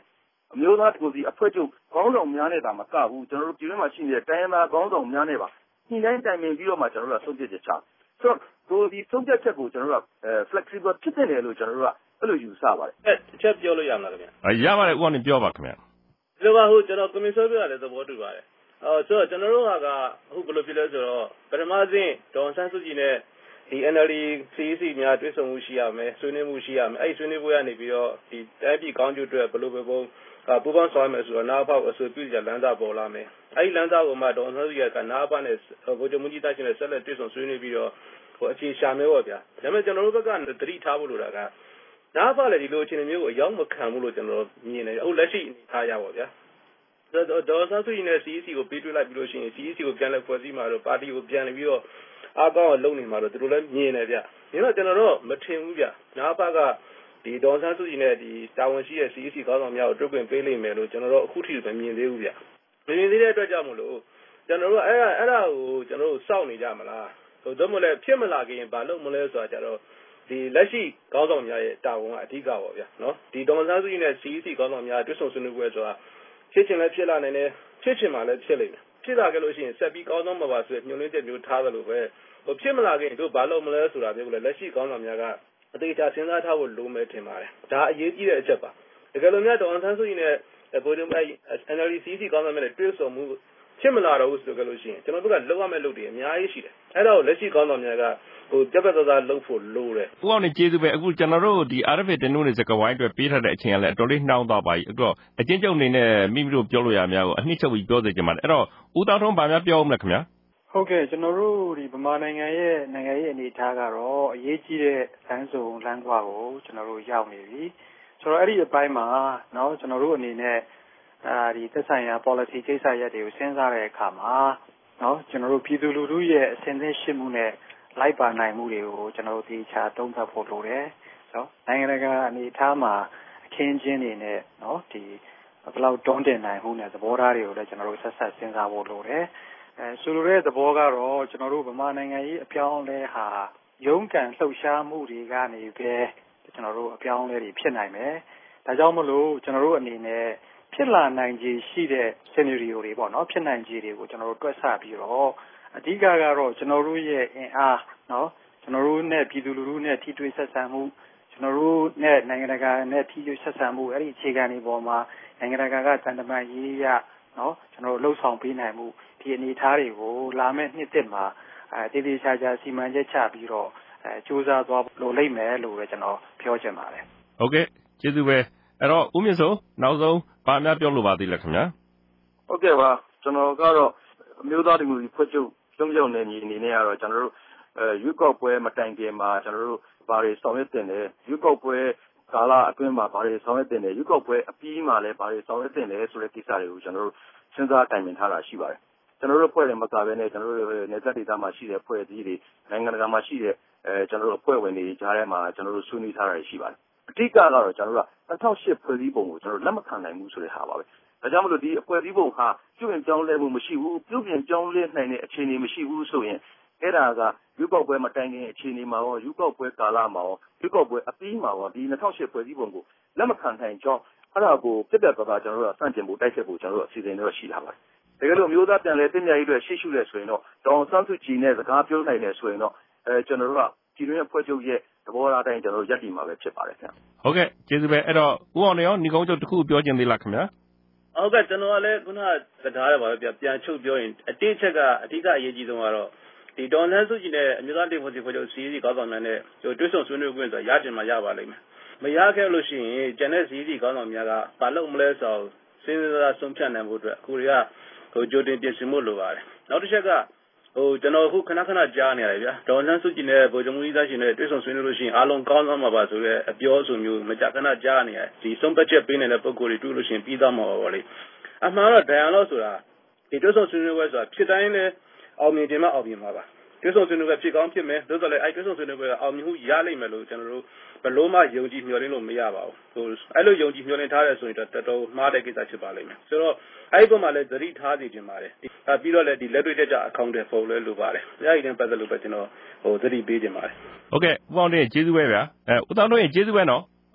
မျိုးသားဒီမိုကရေစီအဖွဲ့ချုပ်ခေါင်းဆောင်များနဲ့ဒါမှကဘူးကျွန်တော်တို့ပြည်တွင်းမှာရှိနေတဲ့တိုင်းရင်းသားခေါင်းဆောင်များနဲ့ပါညှိနှိုင်းတိုင်ပင်ပြီးတော့မှကျွန်တော်တို့ကဆုံးဖြတ်ချက်ချဆိုတော့ဒီဆုံးဖြတ်ချက်ကိုကျွန်တော်တို့ကflexible ဖြစ်တဲ့လေလို့ကျွန်တော်တို့ကအဲ့လိုယူဆပါတယ်။ချက်ပြောလို့ရမလားခင်ဗျ။ရပါတယ်ဦးအောင်နေပြောပါခင်ဗျ။ဒီလိုကဟုတ်ကျွန်တော်ကွန်မရှင်ပြောရတယ်သဘောတူပါတယ်။ဆိုတော့ကျွန်တော်တို့ကအခုဘယ်လိုဖြစ်လဲဆိုတော့ပထမစဉ်ဒေါ်ဆန်းစုကြည်နဲ့ဒီ NLD CEC များတွေ့ဆုံမှုရှိရမယ်ဆွေးနွေးမှုရှိရမယ်အဲ့ဒီဆွေးနွေးပွဲကနေပြီးတော့ဒီတိုင်းပြည်ကောင်းကျိုးအတွက်ဘယ်လိုပဲပုံပူးပေါင်းဆောင်ရမယ်ဆိုတော့နားဖောက်အဆိုပြုကြလမ်းစာပေါ်လာမယ်အဲ့ဒီလမ်းစာကိုမှဒေါ်ဆန်းစုကြည်ကနားဖောက်နဲ့ဗိုလ်ချုပ်မှုကြီးတိုက်ရှင်နဲ့ဆက်လက်တွေ့ဆုံဆွေးနွေးပြီးတော့အခြေရှာမယ်ပေါ့ဗျာဒါပေမဲ့ကျွန်တော်တို့ဘက်ကသတိထားဖို့လိုတာကနားဖောက်လည်းဒီလိုအခြေအနေမျိုးကိုအရောက်မခံဘူးလို့ကျွန်တော်မြင်တယ်အခုလက်ရှိထားရပါဗျာဒေါ်ဆန်းစုကြည်နဲ့ CEC ကိုပေးတွေ့လိုက်ပြီးလို့ရှိရင် CEC ကိုပြန်လဲဖွဲ့စည်းမှာတော့ပါတီကိုပြန်ပြီးတော့အားကောင်းအောင်လုပ်နေမှာတော့သူတို့လည်းမြင်တယ်ဗျ။ဒါတော့ကျွန်တော်တို့မထင်ဘူးဗျ။နားဖက်ကဒီဒေါ်ဆန်းစုကြည်နဲ့ဒီတာဝန်ရှိတဲ့ CEC ခေါင်းဆောင်များကိုတွေ့ခွင့်ပေးလိမ့်မယ်လို့ကျွန်တော်တို့အခုထိမမြင်သေးဘူးဗျ။မမြင်သေးတဲ့အတွက်ကြောင့်မလို့ကျွန်တော်တို့အဲ့ဒါကိုကျွန်တော်တို့စောင့်နေကြမလား။သို့တော့မလဲဖြစ်မလာခင်ဘာလို့မလဲဆိုတာကြတော့ဒီလက်ရှိခေါင်းဆောင်များရဲ့တာဝန်ကအဓိကပါဗျာနော်။ဒီဒေါ်ဆန်းစုကြည်နဲ့ CEC ခေါင်းဆောင်များတွေ့ဆုံဆွေးနွေးပွဲဆိုတာဖြစ်ချင်လည်းဖြစ်လာနိုင်တယ်ဖြစ်ချင်မှလည်းဖြစ်လိမ့်မယ်။ဖြစ်လာကြလို့ရှိရင်ဆက်ပြီးကောင်းဆုံးမှာပါဆိုတဲ့ညှို့နှင်းချက်မျိုးထားသလိုပဲဖြစ်မလာခင်တို့ဘာလို့မလဲဆိုတာမျိုးကိုလည်းလက်ရှိကောင်းဆောင်များကအသေးချာစဉ်းစားထားဖို့လိုမယ်ထင်ပါတယ်ဒါအရေးကြီးတဲ့အချက်ပါတကယ်လို့များဒေါ်အောင်ဆန်းစုကြည်နဲ့ဗိုလ်ချုပ်NLD CECကောင်းဆောင်များနဲ့တွေ့ဆုံမှုဖြစ်မလာတော့ဘူးဆိုကြလို့ရှိရင်ကျွန်တော်တို့ကလောက်ရမယ့်လုပ်တွေအများကြီးရှိတယ်အဲ့ဒါကိုလက်ရှိကောင်းဆောင်များကပြတ်ပြတ်သားသားလုပ်ဖို့လိုတယ်ဦးအောင်နေကျေးဇူးပဲအခုကျွန်တော်တို့ဒီ RFA တင်လို့နေစကဝိုင်းအတွက်ပေးထားတဲ့အချိန်ကလည်းအတော်လေးနှောင်းသွားပါပြီအဲ့တော့အချင်းချုပ်အနေနဲ့မိမိတို့ပြောလို့ရများကိုအနှစ်ချုပ်ပြီးပြောစေချင်ပါတယ်အဲ့တော့ဦးတောင်းထွန်းဗာများပြောအောင်မလဲခင်ဗျာဟုတ်ကဲ့ကျွန်တော်တို့ဒီဗမာနိုင်ငံရဲ့နိုင်ငံရေးအနေအထားကတော့အရေးကြီးတဲ့လမ်းစုံလမ်းကွာကိုကျွန်တော်တို့ရောက်နေပြီဆိုတော့အဲ့ဒီအပိုင်းမှာเนาะကျွန်တော်တို့အနေနဲ့ဒီသက်ဆိုင်ရာ policy ကိစ္စရပ်တွေကိုစဉ်းစားတဲ့အခါမှာเนาะကျွန်တော်တို့ပြည်သူလူထုရဲ့အစဉ်အဆက်ရှိမှုနဲ့လိုက်ပါနိုင်မှုတွေကိုကျွန်တော်တို့ဒီချာသုံးသပ်ဖို့လိုတယ်เนาะနိုင်ငံတကာအနေအထားမှာအခင်းချင်းတွေနဲ့เนาะဒီဘယ်လောက်တွန်းတင်နိုင်မှုနဲ့သဘောထားတွေကိုလည်းကျွန်တော်တို့ဆက်ဆက်စဉ်းစားဖို့လိုတယ်ဆိုလိုတဲ့သဘောကတော့ကျွန်တော်တို့ဗမာနိုင်ငံရေးအပြောင်းလဲဟာရုန်းကန်လှုပ်ရှားမှုတွေကနေပဲကျွန်တော်တို့အပြောင်းလဲတွေဖြစ်နိုင်မယ်။ဒါကြောင့်မလို့ကျွန်တော်တို့အနေနဲ့ဖြစ်လာနိုင်ခြေရှိတဲ့ scenario တွေပေါ့နော်ဖြစ်နိုင်ခြေတွေကိုကျွန်တော်တို့တွက်ဆပြီးတော့အဓိကကတော့ကျွန်တော်တို့ရဲ့အင်အားနော်ကျွန်တော်တို့နဲ့ပြည်သူလူထုနဲ့ထိတွေ့ဆက်ဆံမှုကျွန်တော်တို့နဲ့နိုင်ငံတကာနဲ့ထိတွေ့ဆက်ဆံမှုအဲ့ဒီအခြေခံတွေပေါ်မှာနိုင်ငံတကာကတန်တမာရေးရနော်ကျွန်တော်တို့လှုပ်ဆောင်ပေးနိုင်မှုဒီအနေအထားတွေကိုလာမယ့်နှစ်သစ်မှာတည်တည်ချာချာစီမံချက်ချပြီးတော့စူးစမ်းသွားလို့လိမ့်မယ်လို့ပဲကျွန်တော်ပြောချင်ပါတယ်ဟုတ်ကဲ့ကျေးဇူးပဲအဲ့တော့ဦးမြင့်စိုးနောက်ဆုံးဗာများပြောလို့ပါသေးလဲခင်ဗျာဟုတ်ကဲ့ပါကျွန်တော်ကတော့အမျိုးသားဒီမိုကရေစီဖွဲ့ချုပ်ပြုံးနေနေအနေနဲ့ကတော့ကျွန်တော်တို့ရွေးကောက်ပွဲမတိုင်ခင်မှာကျွန်တော်တို့ဘာတွေဆောင်ရွက်တင်တယ်ရွေးကောက်ပွဲကာလအတွင်းမှာဘာတွေဆောင်ရွက်တင်တယ်ရွေးကောက်ပွဲအပြီးမှာလည်းဘာတွေဆောင်ရွက်တင်တယ်ဆိုတဲ့ကိစ္စတွေကိုကျွန်တော်တို့စဉ်းစားတိုင်ပင်ထားတာရှိပါတယ်ကျွန်တော်တို့ဖွဲ့တယ်မကဘဲနဲ့ကျွန်တော်တို့နေသက်ဒေသမှာရှိတဲ့ဖွဲ့စည်းတွေနိုင်ငံတကာမှာရှိတဲ့ကျွန်တော်တို့အဖွဲ့ဝင်တွေကြားထဲမှာကျွန်တော်တို့ဆွေးနွေးထားတာရှိပါတယ်အဓိကကတော့ကျွန်တော်တို့က2008ဖွဲ့စည်းပုံကိုကျွန်တော်တို့လက်မခံနိုင်ဘူးဆိုတဲ့ဟာပါပဲဒါကြောင့်မလို့ဒီအဖွဲ့စည်းပုံဟာပြုပြင်ပြောင်းလဲမှုမရှိဘူးပြုပြင်ပြောင်းလဲနိုင်တဲ့အခြေအနေမရှိဘူးဆိုရင်အဲ့ဒါကရွေးကောက်ပွဲမတိုင်ခင်အခြေအနေမှာရောရွေးကောက်ပွဲကာလမှာရောရွေးကောက်ပွဲအပြီးမှာရောဒီ2008ဖွဲ့စည်းပုံကိုလက်မခံနိုင်ကြောင်းအဲ့ဒါကိုပြတ်ပြတ်သားသားကျွန်တော်တို့ကစန့်ကျင်ဖို့တိုက်ဆက်ဖို့ကျွန်တော်တို့အစီအစဉ်တွေရှိလာပါတယ်တကယ်လို့မျိုးသားပြန်လဲတင်ပြရေးအတွက်ရှေ့ရှုလဲဆိုရင်တော့ဒေါ်ဆန်းစုကြည်နဲ့စကားပြောနိုင်တယ်ဆိုရင်တော့ကျွန်တော်တို့ကပြည်တွင်းအဖွဲ့ချုပ်ရဲ့သဘောထားတိုင်းကျွန်တော်တို့ရပ်တည်မှာပဲဖြစ်ပါတယ်ခင်ဗျဟုတ်ကဲ့ကျေးဇူးပဲအဲ့တော့ဦးအောင်နေရောညီကုန်းချုပ်တစ်ခုပြောချင်သေးလားခင်ဗျာဟုတ်ကဲ့ကျွန်တော်ကလည်းခုနကစကားရပါပဲပြန်ချုပ်ပြောရင်အတိတ်ချက်ကအဓိကအရေးကြီးဆုံးကတော့ဒီဒေါ်ဆန်းစုကြည်နဲ့အမျိုးသားဒီမိုကရေစီဖွဲ့ချုပ် CEC ခေါင်းဆောင်များနဲ့တွေ့ဆုံဆွေးနွေးခွင့်ဆိုတာရကြမှာရပါလိမ့်မယ်မရခဲ့လို့ရှိရင်ကျန်တဲ့ CEC ခေါင်းဆောင်များကဘာလို့မလဲဆိုတော့စဉ်းစားဆုံးဖြတ်နိုင်ဖို့အတွက်အခုတွေကကြိုတင်ပြင်ဆင်ဖို့လိုပါတယ်နောက်တစ်ချက်ကကျွန်တော်အခုခဏခဏကြားနေရတယ်ဗျာဒေါ်ဆန်းစုကြည်နဲ့ဗိုလ်ချုပ်မှုကြီးသားရှင်နဲ့တွေ့ဆုံဆွေးနွေးလို့ရှိရင်အားလုံးကောင်းသွားမှာပါဆိုတဲ့အပြောဆိုမျိုးမကြခဏကြားနေရတယ်ဒီဆုံးဖြတ်ချက်ပေးနေတဲ့ပုံကိုယ်တွေတွေ့လို့ရှိရင်ပြီးသွားမှာပါလေအမှန်တော့ dialogue ဆိုတာဒီတွေ့ဆုံဆွေးနွေးပွဲဆိုတာဖြစ်တိုင်းလဲအောင်မြင်တယ်မှအောင်မြင်မှာပါတွေ့ဆုံဆွေးနွေးပွဲဖြစ်ကောင်းဖြစ်မယ်လို့ဆိုလည်းတွေ့ဆုံဆွေးနွေးပွဲကအောင်မြင်မှုရလိမ့်မယ်လို့ကျွန်တော်တို့ဘယ်လို့မှယုံကြည်မျှော်လင့်လို့မရပါဘူးအဲ့လိုယုံကြည်မျှော်လင့်ထားတယ်ဆိုရင်တော်တော်မှားတဲ့ကိစ္စဖြစ်ပါလိမ့်မယ်ဆိုတော့အဲ့ဒီပုံမှာလည်းသတိထားစီခြင်းပါတယ်ပြီးတော့လည်းဒီလက်တွေ့ကျကျအကောင့်တွေပုံလဲလိုပါတယ်အဲ့ဒီတင်ပတ်သက်လို့ပဲကျွန်တော်သတိပေးခြင်းပါတယ်ဟုတ်ကဲ့ဦးအောင်တို့ကျေးဇူးပဲဗျာဦးတောင်းတို့ကျေးဇူးပဲနော်ဟု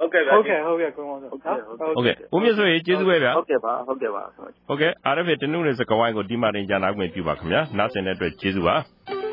ဟုတ်ကဲ့ဗျာဟုတ်ကဲ့ကိုမောင်စောဟုတ်ကဲ့ဦးမြင့်စိုးရေကျေးဇူးပဲဗျာဟုတ်ကဲ့ပါဟုတ်ကဲ့ RFA တနင်္ဂနွေစကားဝိုင်းကိုဒီမှာတင်ကြနာခွင့်ပြုပါခင်ဗျာနားဆင်တဲ့အတွက်ကျေးဇူးပါ